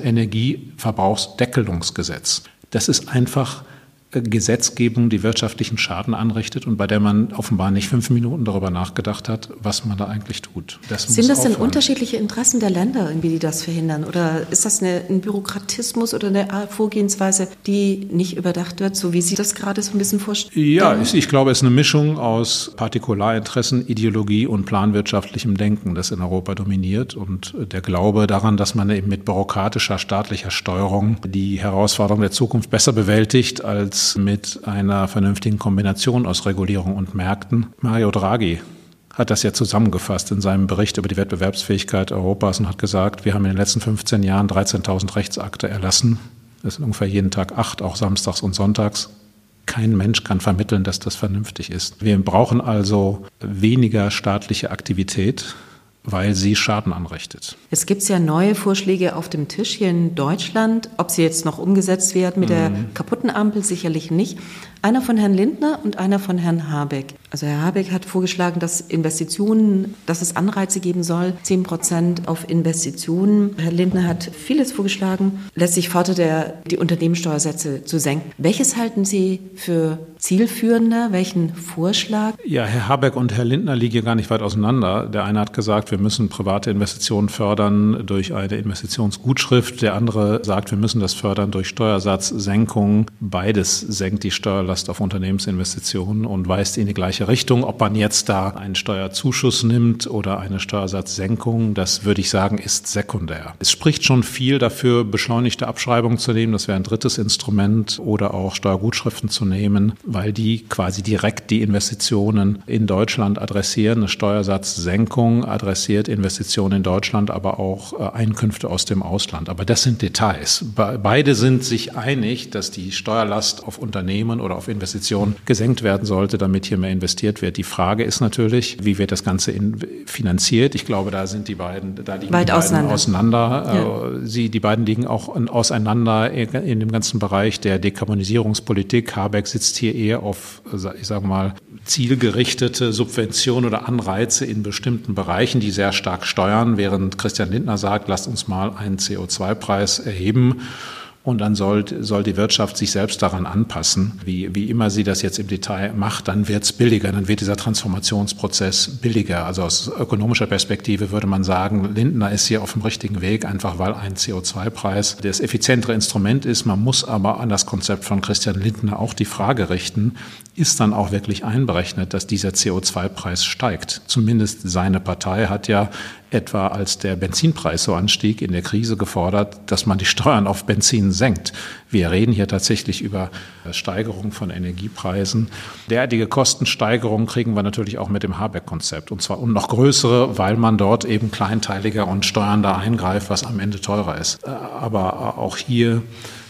[SPEAKER 3] Energieverbrauchsdeckelungsgesetz. Das ist einfach Gesetzgebung, die wirtschaftlichen Schaden anrichtet und bei der man offenbar nicht fünf Minuten darüber nachgedacht hat, was man da eigentlich tut. Das
[SPEAKER 1] Sind das denn unterschiedliche Interessen der Länder, wie die das verhindern? Oder ist das eine, ein Bürokratismus oder eine Vorgehensweise, die nicht überdacht wird, so wie Sie das gerade so ein bisschen vorstellen?
[SPEAKER 3] Ja, ich, ich glaube, es ist eine Mischung aus Partikularinteressen, Ideologie und planwirtschaftlichem Denken, das in Europa dominiert. Und der Glaube daran, dass man eben mit bürokratischer staatlicher Steuerung die Herausforderungen der Zukunft besser bewältigt als mit einer vernünftigen Kombination aus Regulierung und Märkten. Mario Draghi hat das ja zusammengefasst in seinem Bericht über die Wettbewerbsfähigkeit Europas und hat gesagt, wir haben in den letzten fünfzehn Jahren dreizehntausend Rechtsakte erlassen. Das sind ungefähr jeden Tag acht, auch samstags und sonntags. Kein Mensch kann vermitteln, dass das vernünftig ist. Wir brauchen also weniger staatliche Aktivität, weil sie Schaden anrichtet.
[SPEAKER 1] Es gibt ja neue Vorschläge auf dem Tisch hier in Deutschland. Ob sie jetzt noch umgesetzt werden mit mhm. der kaputten Ampel, sicherlich nicht. Einer von Herrn Lindner und einer von Herrn Habeck. Also Herr Habeck hat vorgeschlagen, dass Investitionen, dass es Anreize geben soll, zehn Prozent auf Investitionen. Herr Lindner hat vieles vorgeschlagen. Letztlich fordert er, die Unternehmenssteuersätze zu senken. Welches halten Sie für zielführender? Welchen Vorschlag?
[SPEAKER 3] Ja, Herr Habeck und Herr Lindner liegen hier gar nicht weit auseinander. Der eine hat gesagt, wir müssen private Investitionen fördern durch eine Investitionsgutschrift. Der andere sagt, wir müssen das fördern durch Steuersatzsenkungen. Beides senkt die Steuerlast auf Unternehmensinvestitionen und weist in die gleiche Richtung. Ob man jetzt da einen Steuerzuschuss nimmt oder eine Steuersatzsenkung, das würde ich sagen, ist sekundär. Es spricht schon viel dafür, beschleunigte Abschreibungen zu nehmen. Das wäre ein drittes Instrument oder auch Steuergutschriften zu nehmen, weil die quasi direkt die Investitionen in Deutschland adressieren. Eine Steuersatzsenkung adressiert Investitionen in Deutschland, aber auch Einkünfte aus dem Ausland. Aber das sind Details. Beide sind sich einig, dass die Steuerlast auf Unternehmen oder auf Investitionen gesenkt werden sollte, damit hier mehr investiert wird. Die Frage ist natürlich, wie wird das Ganze in, finanziert? Ich glaube, da sind die beiden, da liegen
[SPEAKER 1] Weit
[SPEAKER 3] die beiden
[SPEAKER 1] auseinander.
[SPEAKER 3] auseinander.
[SPEAKER 1] Ja.
[SPEAKER 3] Sie, die beiden liegen auch auseinander in dem ganzen Bereich der Dekarbonisierungspolitik. Habeck sitzt hier eher auf, ich sage mal, zielgerichtete Subventionen oder Anreize in bestimmten Bereichen, die sehr stark steuern, während Christian Lindner sagt, lasst uns mal einen C O zwei Preis erheben. Und dann soll, soll die Wirtschaft sich selbst daran anpassen. Wie, wie immer sie das jetzt im Detail macht, dann wird es billiger, dann wird dieser Transformationsprozess billiger. Also aus ökonomischer Perspektive würde man sagen, Lindner ist hier auf dem richtigen Weg, einfach weil ein C O zwei Preis das effizientere Instrument ist. Man muss aber an das Konzept von Christian Lindner auch die Frage richten, ist dann auch wirklich einberechnet, dass dieser C O zwei Preis steigt? Zumindest seine Partei hat ja etwa als der Benzinpreis so anstieg in der Krise gefordert, dass man die Steuern auf Benzin senkt. Wir reden hier tatsächlich über Steigerung von Energiepreisen. Derartige Kostensteigerungen kriegen wir natürlich auch mit dem Habeck-Konzept. Und zwar und noch größere, weil man dort eben kleinteiliger und steuernder eingreift, was am Ende teurer ist. Aber auch hier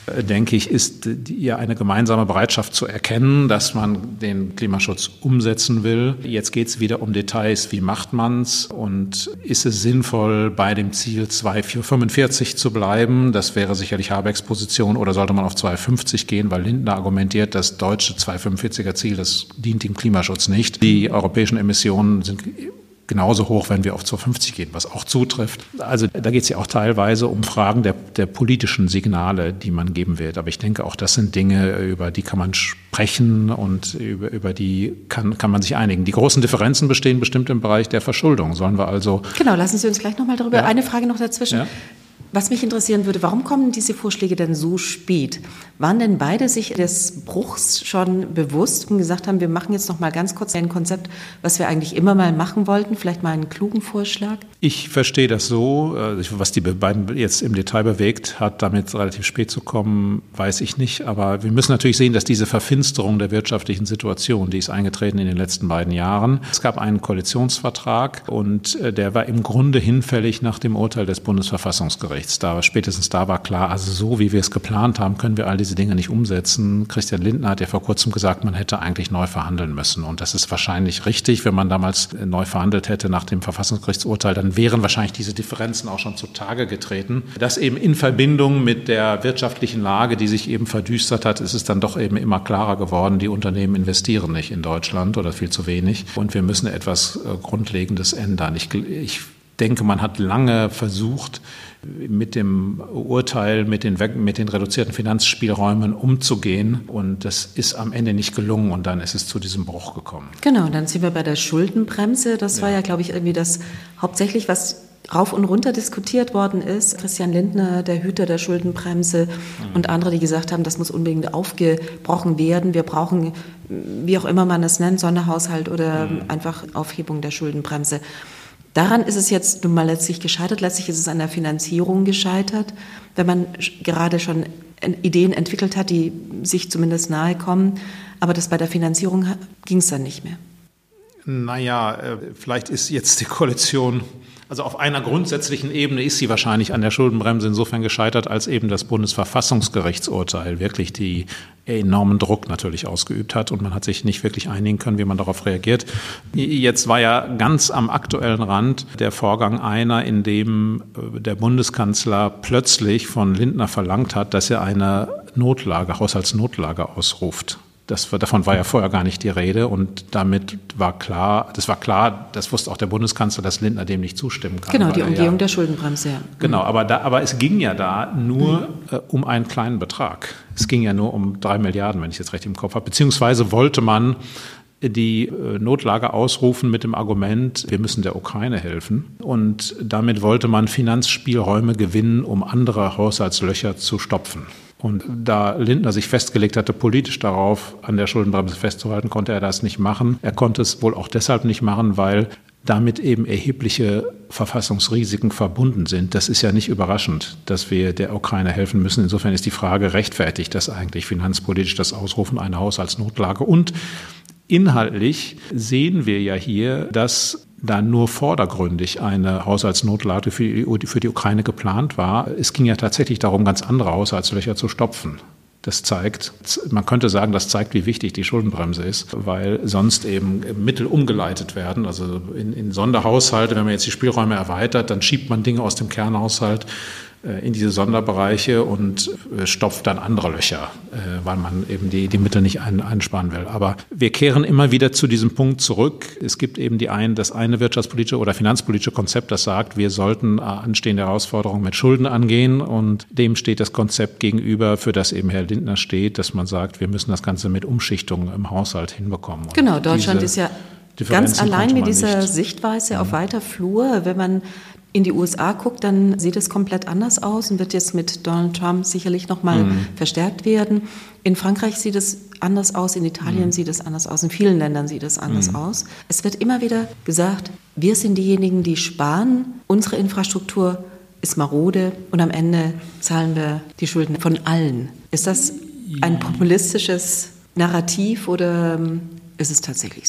[SPEAKER 3] denke ich, ist ja eine gemeinsame Bereitschaft zu erkennen, dass man den Klimaschutz umsetzen will. Jetzt geht es wieder um Details, wie macht man es und ist es sinnvoll, bei dem Ziel zwei Komma fünfundvierzig zu bleiben? Das wäre sicherlich Habecks Position. Oder sollte man auf zwei Komma fünfzig gehen, weil Lindner argumentiert, das deutsche zwei Komma fünfundvierziger Ziel, das dient dem Klimaschutz nicht. Die europäischen Emissionen sind genauso hoch, wenn wir auf zwei Komma fünfzig gehen, was auch zutrifft. Also da geht es ja auch teilweise um Fragen der, der politischen Signale, die man geben wird. Aber ich denke, auch das sind Dinge, über die kann man sprechen und über, über die kann, kann man sich einigen. Die großen Differenzen bestehen bestimmt im Bereich der Verschuldung. Sollen wir also...
[SPEAKER 1] Genau, lassen Sie uns gleich nochmal darüber.
[SPEAKER 3] Ja.
[SPEAKER 1] Eine Frage noch dazwischen.
[SPEAKER 3] Ja.
[SPEAKER 1] Was mich interessieren würde, warum kommen diese Vorschläge denn so spät? Waren denn beide sich des Bruchs schon bewusst und gesagt haben, wir machen jetzt noch mal ganz kurz ein Konzept, was wir eigentlich immer mal machen wollten, vielleicht mal einen klugen Vorschlag?
[SPEAKER 3] Ich verstehe das so, was die beiden jetzt im Detail bewegt hat, damit relativ spät zu kommen, weiß ich nicht. Aber wir müssen natürlich sehen, dass diese Verfinsterung der wirtschaftlichen Situation, die ist eingetreten in den letzten beiden Jahren. Es gab einen Koalitionsvertrag und der war im Grunde hinfällig nach dem Urteil des Bundesverfassungsgerichts. Da, spätestens da war klar, also so wie wir es geplant haben, können wir all diese Dinge nicht umsetzen. Christian Lindner hat ja vor kurzem gesagt, man hätte eigentlich neu verhandeln müssen. Und das ist wahrscheinlich richtig. Wenn man damals neu verhandelt hätte nach dem Verfassungsgerichtsurteil, dann wären wahrscheinlich diese Differenzen auch schon zutage getreten. Das eben in Verbindung mit der wirtschaftlichen Lage, die sich eben verdüstert hat, ist es dann doch eben immer klarer geworden, die Unternehmen investieren nicht in Deutschland oder viel zu wenig. Und wir müssen etwas Grundlegendes ändern. Ich, ich denke, man hat lange versucht, mit dem Urteil, mit den, mit den reduzierten Finanzspielräumen umzugehen. Und das ist am Ende nicht gelungen und dann ist es zu diesem Bruch gekommen.
[SPEAKER 1] Genau, dann sind wir bei der Schuldenbremse. Das ja. war ja, glaube ich, irgendwie das hauptsächlich, was rauf und runter diskutiert worden ist. Christian Lindner, der Hüter der Schuldenbremse mhm. und andere, die gesagt haben, das muss unbedingt aufgebrochen werden. Wir brauchen, wie auch immer man es nennt, Sonderhaushalt oder mhm. einfach Aufhebung der Schuldenbremse. Daran ist es jetzt nun mal letztlich gescheitert. Letztlich ist es an der Finanzierung gescheitert. Wenn man gerade schon Ideen entwickelt hat, die sich zumindest nahe kommen. Aber das bei der Finanzierung ging es dann nicht mehr.
[SPEAKER 3] Naja, vielleicht ist jetzt die Koalition, also auf einer grundsätzlichen Ebene ist sie wahrscheinlich an der Schuldenbremse insofern gescheitert, als eben das Bundesverfassungsgerichtsurteil wirklich die enormen Druck natürlich ausgeübt hat und man hat sich nicht wirklich einigen können, wie man darauf reagiert. Jetzt war ja ganz am aktuellen Rand der Vorgang einer, in dem der Bundeskanzler plötzlich von Lindner verlangt hat, dass er eine Notlage, Haushaltsnotlage ausruft. Das, davon war ja vorher gar nicht die Rede und damit war klar, das war klar, das wusste auch der Bundeskanzler, dass Lindner dem nicht zustimmen kann.
[SPEAKER 1] Genau, die Umgehung
[SPEAKER 3] ja,
[SPEAKER 1] der Schuldenbremse. Ja.
[SPEAKER 3] Genau, aber, da, aber es ging ja da nur mhm. äh, um einen kleinen Betrag. Es ging ja nur um drei Milliarden, wenn ich jetzt recht im Kopf habe. Beziehungsweise wollte man die äh, Notlage ausrufen mit dem Argument, wir müssen der Ukraine helfen. Und damit wollte man Finanzspielräume gewinnen, um andere Haushaltslöcher zu stopfen. Und da Lindner sich festgelegt hatte, politisch darauf an der Schuldenbremse festzuhalten, konnte er das nicht machen. Er konnte es wohl auch deshalb nicht machen, weil damit eben erhebliche Verfassungsrisiken verbunden sind. Das ist ja nicht überraschend, dass wir der Ukraine helfen müssen. Insofern ist die Frage, rechtfertigt das eigentlich finanzpolitisch das Ausrufen einer Haushaltsnotlage? Und inhaltlich sehen wir ja hier, dass da nur vordergründig eine Haushaltsnotlage für die, für die Ukraine geplant war. Es ging ja tatsächlich darum, ganz andere Haushaltslöcher zu stopfen. Das zeigt, man könnte sagen, das zeigt, wie wichtig die Schuldenbremse ist, weil sonst eben Mittel umgeleitet werden. Also in, in Sonderhaushalte, wenn man jetzt die Spielräume erweitert, dann schiebt man Dinge aus dem Kernhaushalt in diese Sonderbereiche und stopft dann andere Löcher, weil man eben die, die Mittel nicht ein, einsparen will. Aber wir kehren immer wieder zu diesem Punkt zurück. Es gibt eben die ein, das eine wirtschaftspolitische oder finanzpolitische Konzept, das sagt, wir sollten anstehende Herausforderungen mit Schulden angehen. Und dem steht das Konzept gegenüber, für das eben Herr Lindner steht, dass man sagt, wir müssen das Ganze mit Umschichtungen im Haushalt hinbekommen. Und
[SPEAKER 1] genau, Deutschland ist ja ganz allein mit dieser nicht. Sichtweise auf weiter Flur. Wenn man in die U S A guckt, dann sieht es komplett anders aus und wird jetzt mit Donald Trump sicherlich noch mal mhm. verstärkt werden. In Frankreich sieht es anders aus, in Italien mhm. sieht es anders aus, in vielen Ländern sieht es anders mhm. aus. Es wird immer wieder gesagt, wir sind diejenigen, die sparen, unsere Infrastruktur ist marode und am Ende zahlen wir die Schulden von allen. Ist das ein populistisches Narrativ oder ist es tatsächlich so?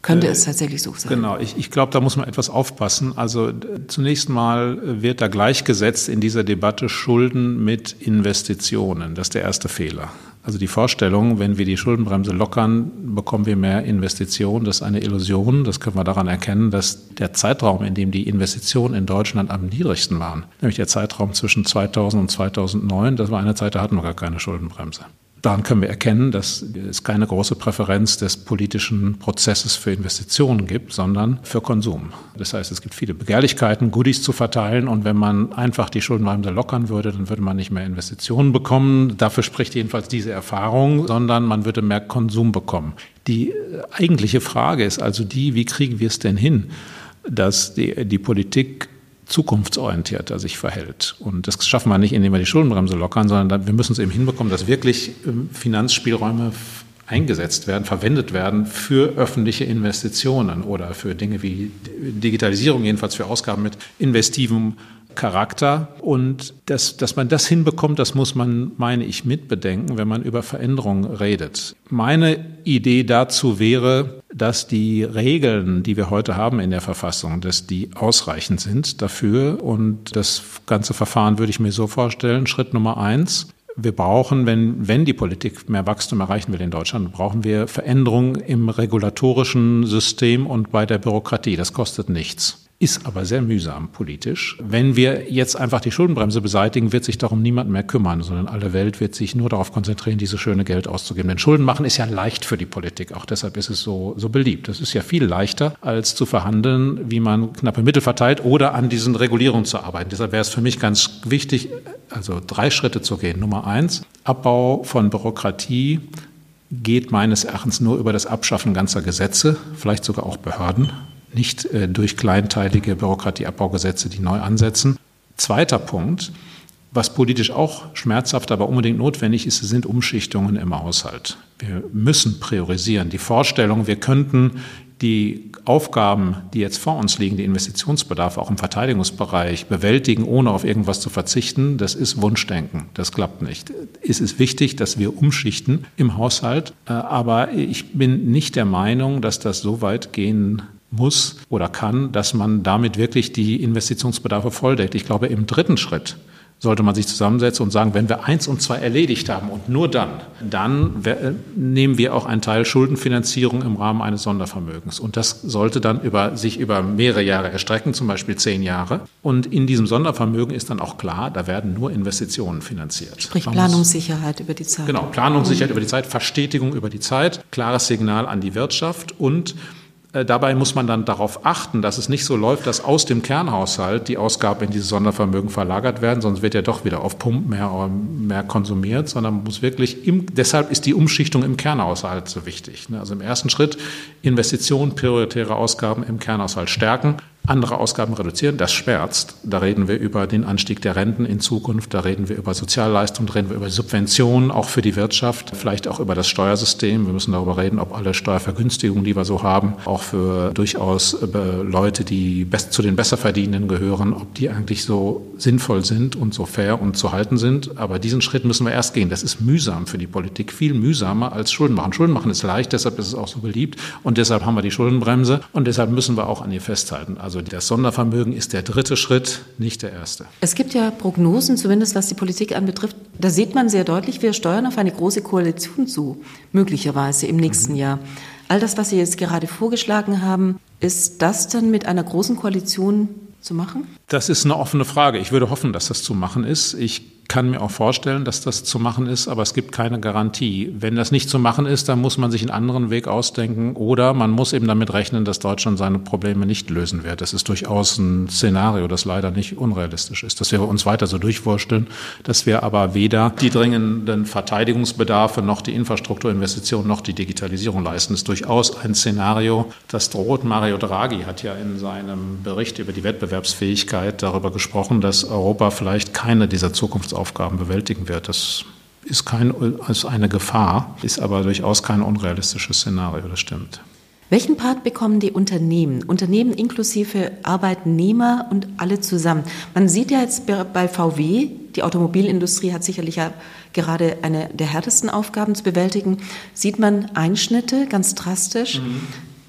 [SPEAKER 1] Könnte es tatsächlich so sein?
[SPEAKER 3] Genau, ich, ich glaube, da muss man etwas aufpassen. Also zunächst mal wird da gleichgesetzt in dieser Debatte Schulden mit Investitionen. Das ist der erste Fehler. Also die Vorstellung, wenn wir die Schuldenbremse lockern, bekommen wir mehr Investitionen. Das ist eine Illusion. Das können wir daran erkennen, dass der Zeitraum, in dem die Investitionen in Deutschland am niedrigsten waren, nämlich der Zeitraum zwischen zweitausend und zweitausendneun, das war eine Zeit, da hatten wir gar keine Schuldenbremse. Daran können wir erkennen, dass es keine große Präferenz des politischen Prozesses für Investitionen gibt, sondern für Konsum. Das heißt, es gibt viele Begehrlichkeiten, Goodies zu verteilen, und wenn man einfach die Schuldenbremse lockern würde, dann würde man nicht mehr Investitionen bekommen. Dafür spricht jedenfalls diese Erfahrung, sondern man würde mehr Konsum bekommen. Die eigentliche Frage ist also die, wie kriegen wir es denn hin, dass die, die Politik zukunftsorientierter sich verhält. Und das schaffen wir nicht, indem wir die Schuldenbremse lockern, sondern wir müssen es eben hinbekommen, dass wirklich Finanzspielräume eingesetzt werden, verwendet werden für öffentliche Investitionen oder für Dinge wie Digitalisierung, jedenfalls für Ausgaben mit investivem Charakter. Und dass, dass man das hinbekommt, das muss man, meine ich, mitbedenken, wenn man über Veränderungen redet. Meine Idee dazu wäre, dass die Regeln, die wir heute haben in der Verfassung, dass die ausreichend sind dafür. Und das ganze Verfahren würde ich mir so vorstellen. Schritt Nummer eins. Wir brauchen, wenn, wenn die Politik mehr Wachstum erreichen will in Deutschland, brauchen wir Veränderungen im regulatorischen System und bei der Bürokratie. Das kostet nichts. Ist aber sehr mühsam politisch. Wenn wir jetzt einfach die Schuldenbremse beseitigen, wird sich darum niemand mehr kümmern, sondern alle Welt wird sich nur darauf konzentrieren, dieses schöne Geld auszugeben. Denn Schulden machen ist ja leicht für die Politik. Auch deshalb ist es so, so beliebt. Das ist ja viel leichter, als zu verhandeln, wie man knappe Mittel verteilt oder an diesen Regulierungen zu arbeiten. Deshalb wäre es für mich ganz wichtig, also drei Schritte zu gehen. Nummer eins, Abbau von Bürokratie geht meines Erachtens nur über das Abschaffen ganzer Gesetze, vielleicht sogar auch Behörden. Nicht äh, durch kleinteilige Bürokratieabbaugesetze, die neu ansetzen. Zweiter Punkt, was politisch auch schmerzhaft, aber unbedingt notwendig ist, sind Umschichtungen im Haushalt. Wir müssen priorisieren. Die Vorstellung, wir könnten die Aufgaben, die jetzt vor uns liegen, die Investitionsbedarf auch im Verteidigungsbereich bewältigen, ohne auf irgendwas zu verzichten, das ist Wunschdenken. Das klappt nicht. Es ist wichtig, dass wir umschichten im Haushalt, aber ich bin nicht der Meinung, dass das so weit gehen muss oder kann, dass man damit wirklich die Investitionsbedarfe volldeckt. Ich glaube, im dritten Schritt sollte man sich zusammensetzen und sagen, wenn wir eins und zwei erledigt haben und nur dann, dann nehmen wir auch einen Teil Schuldenfinanzierung im Rahmen eines Sondervermögens. Und das sollte dann über, sich über mehrere Jahre erstrecken, zum Beispiel zehn Jahre. Und in diesem Sondervermögen ist dann auch klar, da werden nur Investitionen finanziert.
[SPEAKER 1] Sprich Planungssicherheit über die Zeit.
[SPEAKER 3] Genau, Planungssicherheit über die Zeit, Verstetigung über die Zeit, klares Signal an die Wirtschaft und dabei muss man dann darauf achten, dass es nicht so läuft, dass aus dem Kernhaushalt die Ausgaben in dieses Sondervermögen verlagert werden, sonst wird ja doch wieder auf Pump mehr, mehr konsumiert, sondern man muss wirklich, im, deshalb ist die Umschichtung im Kernhaushalt so wichtig. Also im ersten Schritt Investitionen, prioritäre Ausgaben im Kernhaushalt stärken, andere Ausgaben reduzieren, das schmerzt. Da reden wir über den Anstieg der Renten in Zukunft, da reden wir über Sozialleistungen, da reden wir über Subventionen, auch für die Wirtschaft, vielleicht auch über das Steuersystem. Wir müssen darüber reden, ob alle Steuervergünstigungen, die wir so haben, auch für durchaus Leute, die zu den Besserverdienenden gehören, ob die eigentlich so sinnvoll sind und so fair und zu halten sind. Aber diesen Schritt müssen wir erst gehen. Das ist mühsam für die Politik, viel mühsamer als Schulden machen. Schulden machen ist leicht, deshalb ist es auch so beliebt und deshalb haben wir die Schuldenbremse und deshalb müssen wir auch an ihr festhalten. Also das Sondervermögen ist der dritte Schritt, nicht der erste.
[SPEAKER 1] Es gibt ja Prognosen, zumindest was die Politik anbetrifft. Da sieht man sehr deutlich, wir steuern auf eine große Koalition zu, möglicherweise im nächsten mhm. Jahr. All das, was Sie jetzt gerade vorgeschlagen haben, ist das dann mit einer großen Koalition zu machen?
[SPEAKER 3] Das ist eine offene Frage. Ich würde hoffen, dass das zu machen ist. Ich kann mir auch vorstellen, dass das zu machen ist, aber es gibt keine Garantie. Wenn das nicht zu machen ist, dann muss man sich einen anderen Weg ausdenken oder man muss eben damit rechnen, dass Deutschland seine Probleme nicht lösen wird. Das ist durchaus ein Szenario, das leider nicht unrealistisch ist, dass wir uns weiter so durchwursteln, dass wir aber weder die dringenden Verteidigungsbedarfe noch die Infrastrukturinvestitionen noch die Digitalisierung leisten. Das ist durchaus ein Szenario, das droht. Mario Draghi hat ja in seinem Bericht über die Wettbewerbsfähigkeit darüber gesprochen, dass Europa vielleicht keine dieser Zukunftsaufgaben Aufgaben bewältigen wird. Das ist, kein, ist eine Gefahr, ist aber durchaus kein unrealistisches Szenario, das stimmt.
[SPEAKER 1] Welchen Part bekommen die Unternehmen? Unternehmen inklusive Arbeitnehmer und alle zusammen. Man sieht ja jetzt bei V W, die Automobilindustrie hat sicherlich ja gerade eine der härtesten Aufgaben zu bewältigen, sieht man Einschnitte, ganz drastisch. Mhm.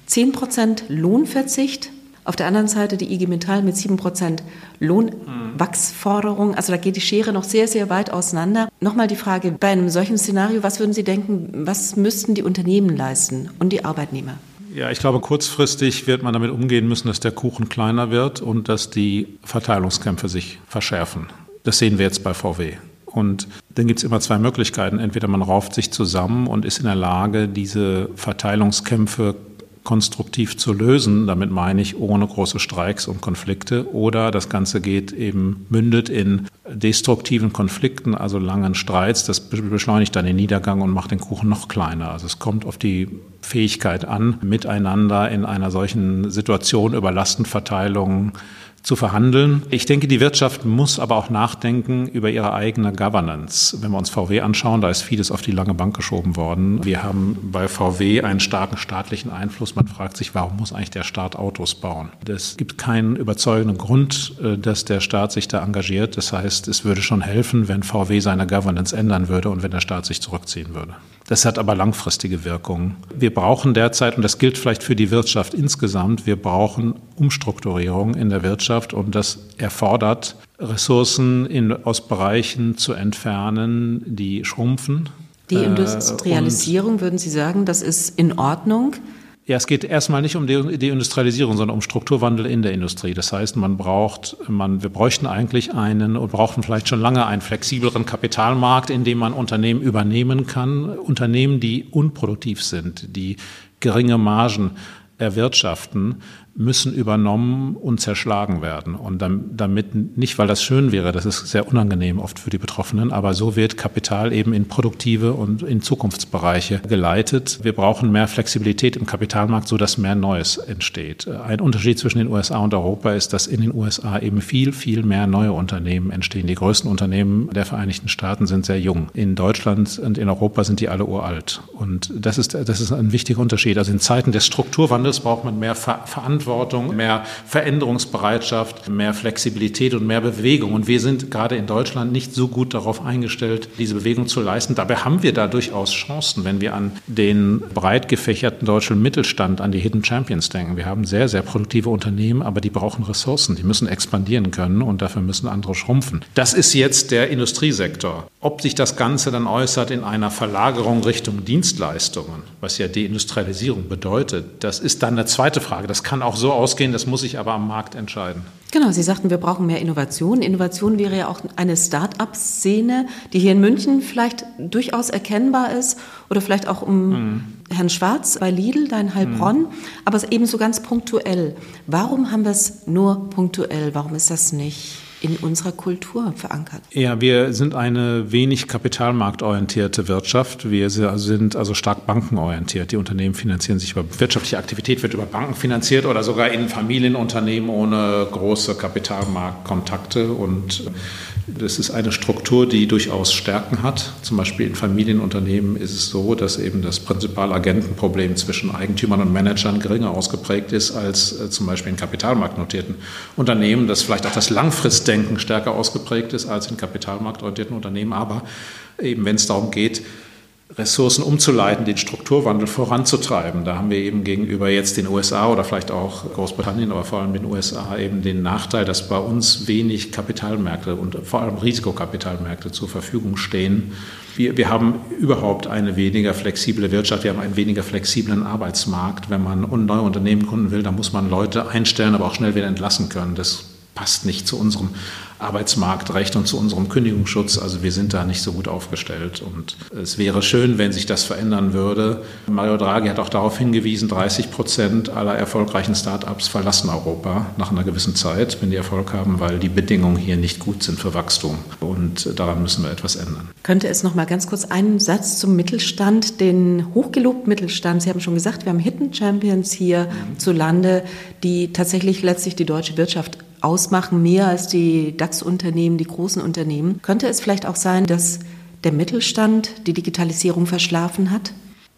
[SPEAKER 1] zehn Prozent Lohnverzicht. Auf der anderen Seite die I G Metall mit sieben Prozent Lohnwachsforderung. Also da geht die Schere noch sehr, sehr weit auseinander. Nochmal die Frage, bei einem solchen Szenario, was würden Sie denken, was müssten die Unternehmen leisten und die Arbeitnehmer?
[SPEAKER 3] Ja, ich glaube, kurzfristig wird man damit umgehen müssen, dass der Kuchen kleiner wird und dass die Verteilungskämpfe sich verschärfen. Das sehen wir jetzt bei V W. Und dann gibt es immer zwei Möglichkeiten. Entweder man rauft sich zusammen und ist in der Lage, diese Verteilungskämpfe konstruktiv zu lösen, damit meine ich ohne große Streiks und Konflikte, oder das Ganze geht eben, mündet in destruktiven Konflikten, also langen Streits, das beschleunigt dann den Niedergang und macht den Kuchen noch kleiner. Also es kommt auf die Fähigkeit an, miteinander in einer solchen Situation über Lastenverteilung zu verhandeln. Ich denke, die Wirtschaft muss aber auch nachdenken über ihre eigene Governance. Wenn wir uns V W anschauen, da ist vieles auf die lange Bank geschoben worden. Wir haben bei V W einen starken staatlichen Einfluss. Man fragt sich, warum muss eigentlich der Staat Autos bauen? Es gibt keinen überzeugenden Grund, dass der Staat sich da engagiert. Das heißt, es würde schon helfen, wenn V W seine Governance ändern würde und wenn der Staat sich zurückziehen würde. Das hat aber langfristige Wirkungen. Wir brauchen derzeit, und das gilt vielleicht für die Wirtschaft insgesamt, wir brauchen Umstrukturierung in der Wirtschaft und das erfordert, Ressourcen in, aus Bereichen zu entfernen, die schrumpfen.
[SPEAKER 1] Die Industrialisierung, äh, würden Sie sagen, das ist in Ordnung?
[SPEAKER 3] Ja, es geht erstmal nicht um die, die Industrialisierung, sondern um Strukturwandel in der Industrie. Das heißt, man braucht, man, wir bräuchten eigentlich einen und brauchten vielleicht schon lange einen flexibleren Kapitalmarkt, in dem man Unternehmen übernehmen kann. Unternehmen, die unproduktiv sind, die geringe Margen erwirtschaften, müssen übernommen und zerschlagen werden. Und damit, nicht weil das schön wäre, das ist sehr unangenehm oft für die Betroffenen, aber so wird Kapital eben in produktive und in Zukunftsbereiche geleitet. Wir brauchen mehr Flexibilität im Kapitalmarkt, sodass mehr Neues entsteht. Ein Unterschied zwischen den U S A und Europa ist, dass in den U S A eben viel, viel mehr neue Unternehmen entstehen. Die größten Unternehmen der Vereinigten Staaten sind sehr jung. In Deutschland und in Europa sind die alle uralt. Und das ist, das ist ein wichtiger Unterschied. Also in Zeiten des Strukturwandels braucht man mehr Ver- Verantwortung, mehr Veränderungsbereitschaft, mehr Flexibilität und mehr Bewegung. Und wir sind gerade in Deutschland nicht so gut darauf eingestellt, diese Bewegung zu leisten. Dabei haben wir da durchaus Chancen, wenn wir an den breit gefächerten deutschen Mittelstand, an die Hidden Champions denken. Wir haben sehr, sehr produktive Unternehmen, aber die brauchen Ressourcen. Die müssen expandieren können und dafür müssen andere schrumpfen. Das ist jetzt der Industriesektor. Ob sich das Ganze dann äußert in einer Verlagerung Richtung Dienstleistungen, was ja Deindustrialisierung bedeutet, das ist dann eine zweite Frage. Das kann auch so ausgehen, das muss sich aber am Markt entscheiden.
[SPEAKER 1] Genau, Sie sagten, wir brauchen mehr Innovation. Innovation wäre ja auch eine Start-up-Szene, die hier in München vielleicht durchaus erkennbar ist oder vielleicht auch um mhm. Herrn Schwarz bei Lidl, da in Heilbronn, mhm. aber es eben so ganz punktuell. Warum haben wir es nur punktuell? Warum ist das nicht in unserer Kultur verankert?
[SPEAKER 3] Ja, wir sind eine wenig kapitalmarktorientierte Wirtschaft. Wir sind also stark bankenorientiert. Die Unternehmen finanzieren sich über wirtschaftliche Aktivität, wird über Banken finanziert oder sogar in Familienunternehmen ohne große Kapitalmarktkontakte. Und das ist eine Struktur, die durchaus Stärken hat. Zum Beispiel in Familienunternehmen ist es so, dass eben das Prinzipal-Agenten-Problem zwischen Eigentümern und Managern geringer ausgeprägt ist als äh, zum Beispiel in kapitalmarktnotierten Unternehmen, dass vielleicht auch das Langfristdenken stärker ausgeprägt ist als in kapitalmarktorientierten Unternehmen. Aber eben wenn es darum geht, Ressourcen umzuleiten, den Strukturwandel voranzutreiben. Da haben wir eben gegenüber jetzt den U S A oder vielleicht auch Großbritannien, aber vor allem den U S A eben den Nachteil, dass bei uns wenig Kapitalmärkte und vor allem Risikokapitalmärkte zur Verfügung stehen. Wir, wir haben überhaupt eine weniger flexible Wirtschaft, wir haben einen weniger flexiblen Arbeitsmarkt. Wenn man neue Unternehmen gründen will, dann muss man Leute einstellen, aber auch schnell wieder entlassen können. Das passt nicht zu unserem Arbeitsmarktrecht und zu unserem Kündigungsschutz. Also wir sind da nicht so gut aufgestellt. Und es wäre schön, wenn sich das verändern würde. Mario Draghi hat auch darauf hingewiesen, dreißig Prozent aller erfolgreichen Start-ups verlassen Europa nach einer gewissen Zeit, wenn die Erfolg haben, weil die Bedingungen hier nicht gut sind für Wachstum. Und daran müssen wir etwas ändern.
[SPEAKER 1] Könnte es noch mal ganz kurz einen Satz zum Mittelstand, den hochgelobten Mittelstand. Sie haben schon gesagt, wir haben Hidden Champions hier mhm. zu Lande, die tatsächlich letztlich die deutsche Wirtschaft ausmachen, mehr als die DAX-Unternehmen, die großen Unternehmen. Könnte es vielleicht auch sein, dass der Mittelstand die Digitalisierung verschlafen hat?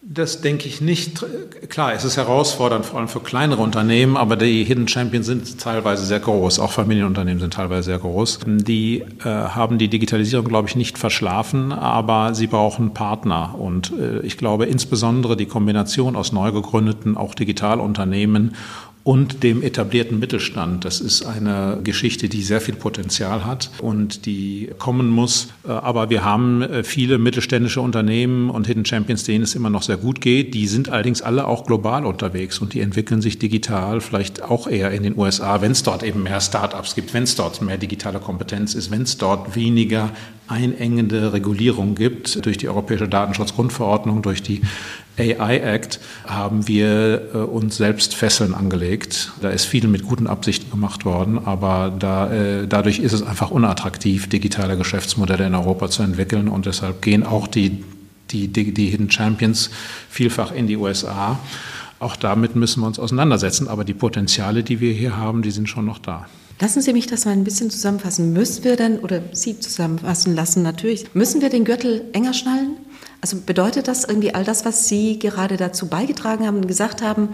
[SPEAKER 3] Das denke ich nicht. Klar, es ist herausfordernd, vor allem für kleinere Unternehmen, aber die Hidden Champions sind teilweise sehr groß. Auch Familienunternehmen sind teilweise sehr groß. Die äh, haben die Digitalisierung, glaube ich, nicht verschlafen, aber sie brauchen Partner. Und äh, ich glaube, insbesondere die Kombination aus neu gegründeten, auch Digitalunternehmen und dem etablierten Mittelstand. Das ist eine Geschichte, die sehr viel Potenzial hat und die kommen muss. Aber wir haben viele mittelständische Unternehmen und Hidden Champions, denen es immer noch sehr gut geht. Die sind allerdings alle auch global unterwegs und die entwickeln sich digital, vielleicht auch eher in den U S A, wenn es dort eben mehr Start-ups gibt, wenn es dort mehr digitale Kompetenz ist, wenn es dort weniger einengende Regulierung gibt durch die Europäische Datenschutzgrundverordnung, durch die A I Act, haben wir äh, uns selbst Fesseln angelegt. Da ist viel mit guten Absichten gemacht worden, aber da, äh, dadurch ist es einfach unattraktiv, digitale Geschäftsmodelle in Europa zu entwickeln und deshalb gehen auch die, die, die, die Hidden Champions vielfach in die U S A. Auch damit müssen wir uns auseinandersetzen, aber die Potenziale, die wir hier haben, die sind schon noch da.
[SPEAKER 1] Lassen Sie mich das mal ein bisschen zusammenfassen. Müssen wir denn, oder Sie zusammenfassen lassen natürlich, müssen wir den Gürtel enger schnallen? Also bedeutet das irgendwie all das, was Sie gerade dazu beigetragen haben und gesagt haben,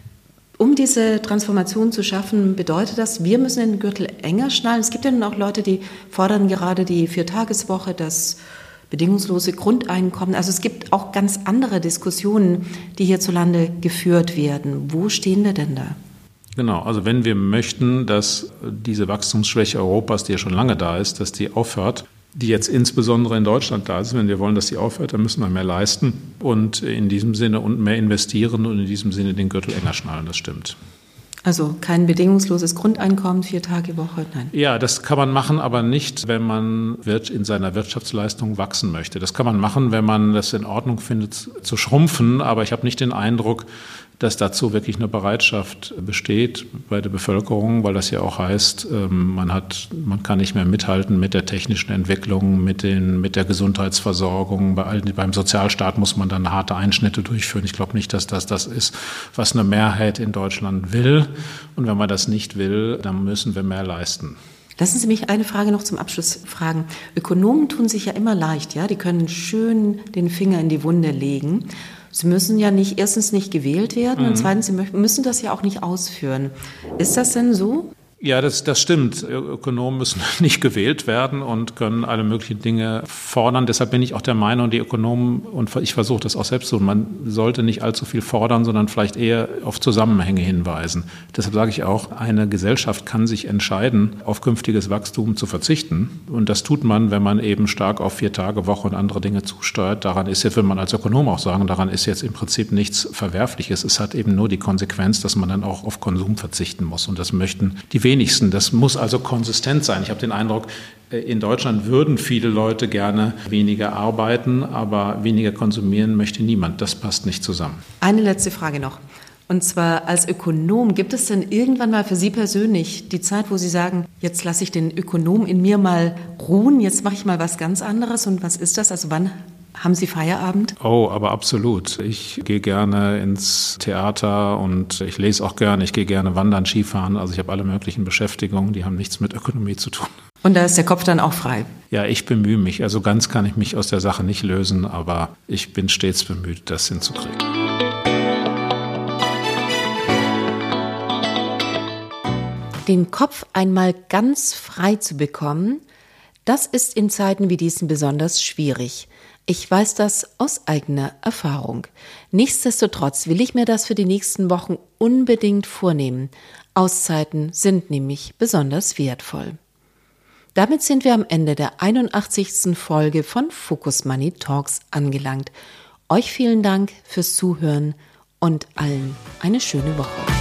[SPEAKER 1] um diese Transformation zu schaffen, bedeutet das, wir müssen den Gürtel enger schnallen? Es gibt ja nun auch Leute, die fordern gerade die Viertageswoche, das bedingungslose Grundeinkommen. Also es gibt auch ganz andere Diskussionen, die hierzulande geführt werden. Wo stehen wir denn da?
[SPEAKER 3] Genau, also wenn wir möchten, dass diese Wachstumsschwäche Europas, die ja schon lange da ist, dass die aufhört, die jetzt insbesondere in Deutschland da ist, wenn wir wollen, dass die aufhört, dann müssen wir mehr leisten und in diesem Sinne und mehr investieren und in diesem Sinne den Gürtel enger schnallen, das stimmt.
[SPEAKER 1] Also kein bedingungsloses Grundeinkommen, vier Tage Woche, nein.
[SPEAKER 3] Ja, das kann man machen, aber nicht, wenn man in seiner Wirtschaftsleistung wachsen möchte. Das kann man machen, wenn man das in Ordnung findet, zu schrumpfen, aber ich habe nicht den Eindruck, dass dazu wirklich eine Bereitschaft besteht bei der Bevölkerung, weil das ja auch heißt, man hat, man kann nicht mehr mithalten mit der technischen Entwicklung, mit den, mit der Gesundheitsversorgung. Bei all, beim Sozialstaat muss man dann harte Einschnitte durchführen. Ich glaube nicht, dass das das ist, was eine Mehrheit in Deutschland will. Und wenn man das nicht will, dann müssen wir mehr leisten.
[SPEAKER 1] Lassen Sie mich eine Frage noch zum Abschluss fragen. Ökonomen tun sich ja immer leicht, ja, die können schön den Finger in die Wunde legen. Sie müssen ja nicht, erstens nicht gewählt werden mhm. und zweitens, Sie müssen das ja auch nicht ausführen. Ist das denn so?
[SPEAKER 3] Ja, das, das stimmt. Ökonomen müssen nicht gewählt werden und können alle möglichen Dinge fordern. Deshalb bin ich auch der Meinung, die Ökonomen, und ich versuche das auch selbst so, man sollte nicht allzu viel fordern, sondern vielleicht eher auf Zusammenhänge hinweisen. Deshalb sage ich auch, eine Gesellschaft kann sich entscheiden, auf künftiges Wachstum zu verzichten. Und das tut man, wenn man eben stark auf Vier-Tage-Woche und andere Dinge zusteuert. Daran ist jetzt, will man als Ökonom auch sagen, daran ist jetzt im Prinzip nichts Verwerfliches. Es hat eben nur die Konsequenz, dass man dann auch auf Konsum verzichten muss. Und das möchten die wenigsten. Das muss also konsistent sein. Ich habe den Eindruck, in Deutschland würden viele Leute gerne weniger arbeiten, aber weniger konsumieren möchte niemand. Das passt nicht zusammen.
[SPEAKER 1] Eine letzte Frage noch. Und zwar als Ökonom, gibt es denn irgendwann mal für Sie persönlich die Zeit, wo Sie sagen, jetzt lasse ich den Ökonom in mir mal ruhen, jetzt mache ich mal was ganz anderes? Und was ist das? Also wann haben Sie Feierabend?
[SPEAKER 3] Oh, aber absolut. Ich gehe gerne ins Theater und ich lese auch gerne. Ich gehe gerne wandern, Skifahren. Also ich habe alle möglichen Beschäftigungen, die haben nichts mit Ökonomie zu tun.
[SPEAKER 1] Und da ist der Kopf dann auch frei?
[SPEAKER 3] Ja, ich bemühe mich. Also ganz kann ich mich aus der Sache nicht lösen, aber ich bin stets bemüht, das hinzukriegen.
[SPEAKER 1] Den Kopf einmal ganz frei zu bekommen, das ist in Zeiten wie diesen besonders schwierig. Ich weiß das aus eigener Erfahrung. Nichtsdestotrotz will ich mir das für die nächsten Wochen unbedingt vornehmen. Auszeiten sind nämlich besonders wertvoll. Damit sind wir am Ende der einundachtzigsten Folge von Focus Money Talks angelangt. Euch vielen Dank fürs Zuhören und allen eine schöne Woche.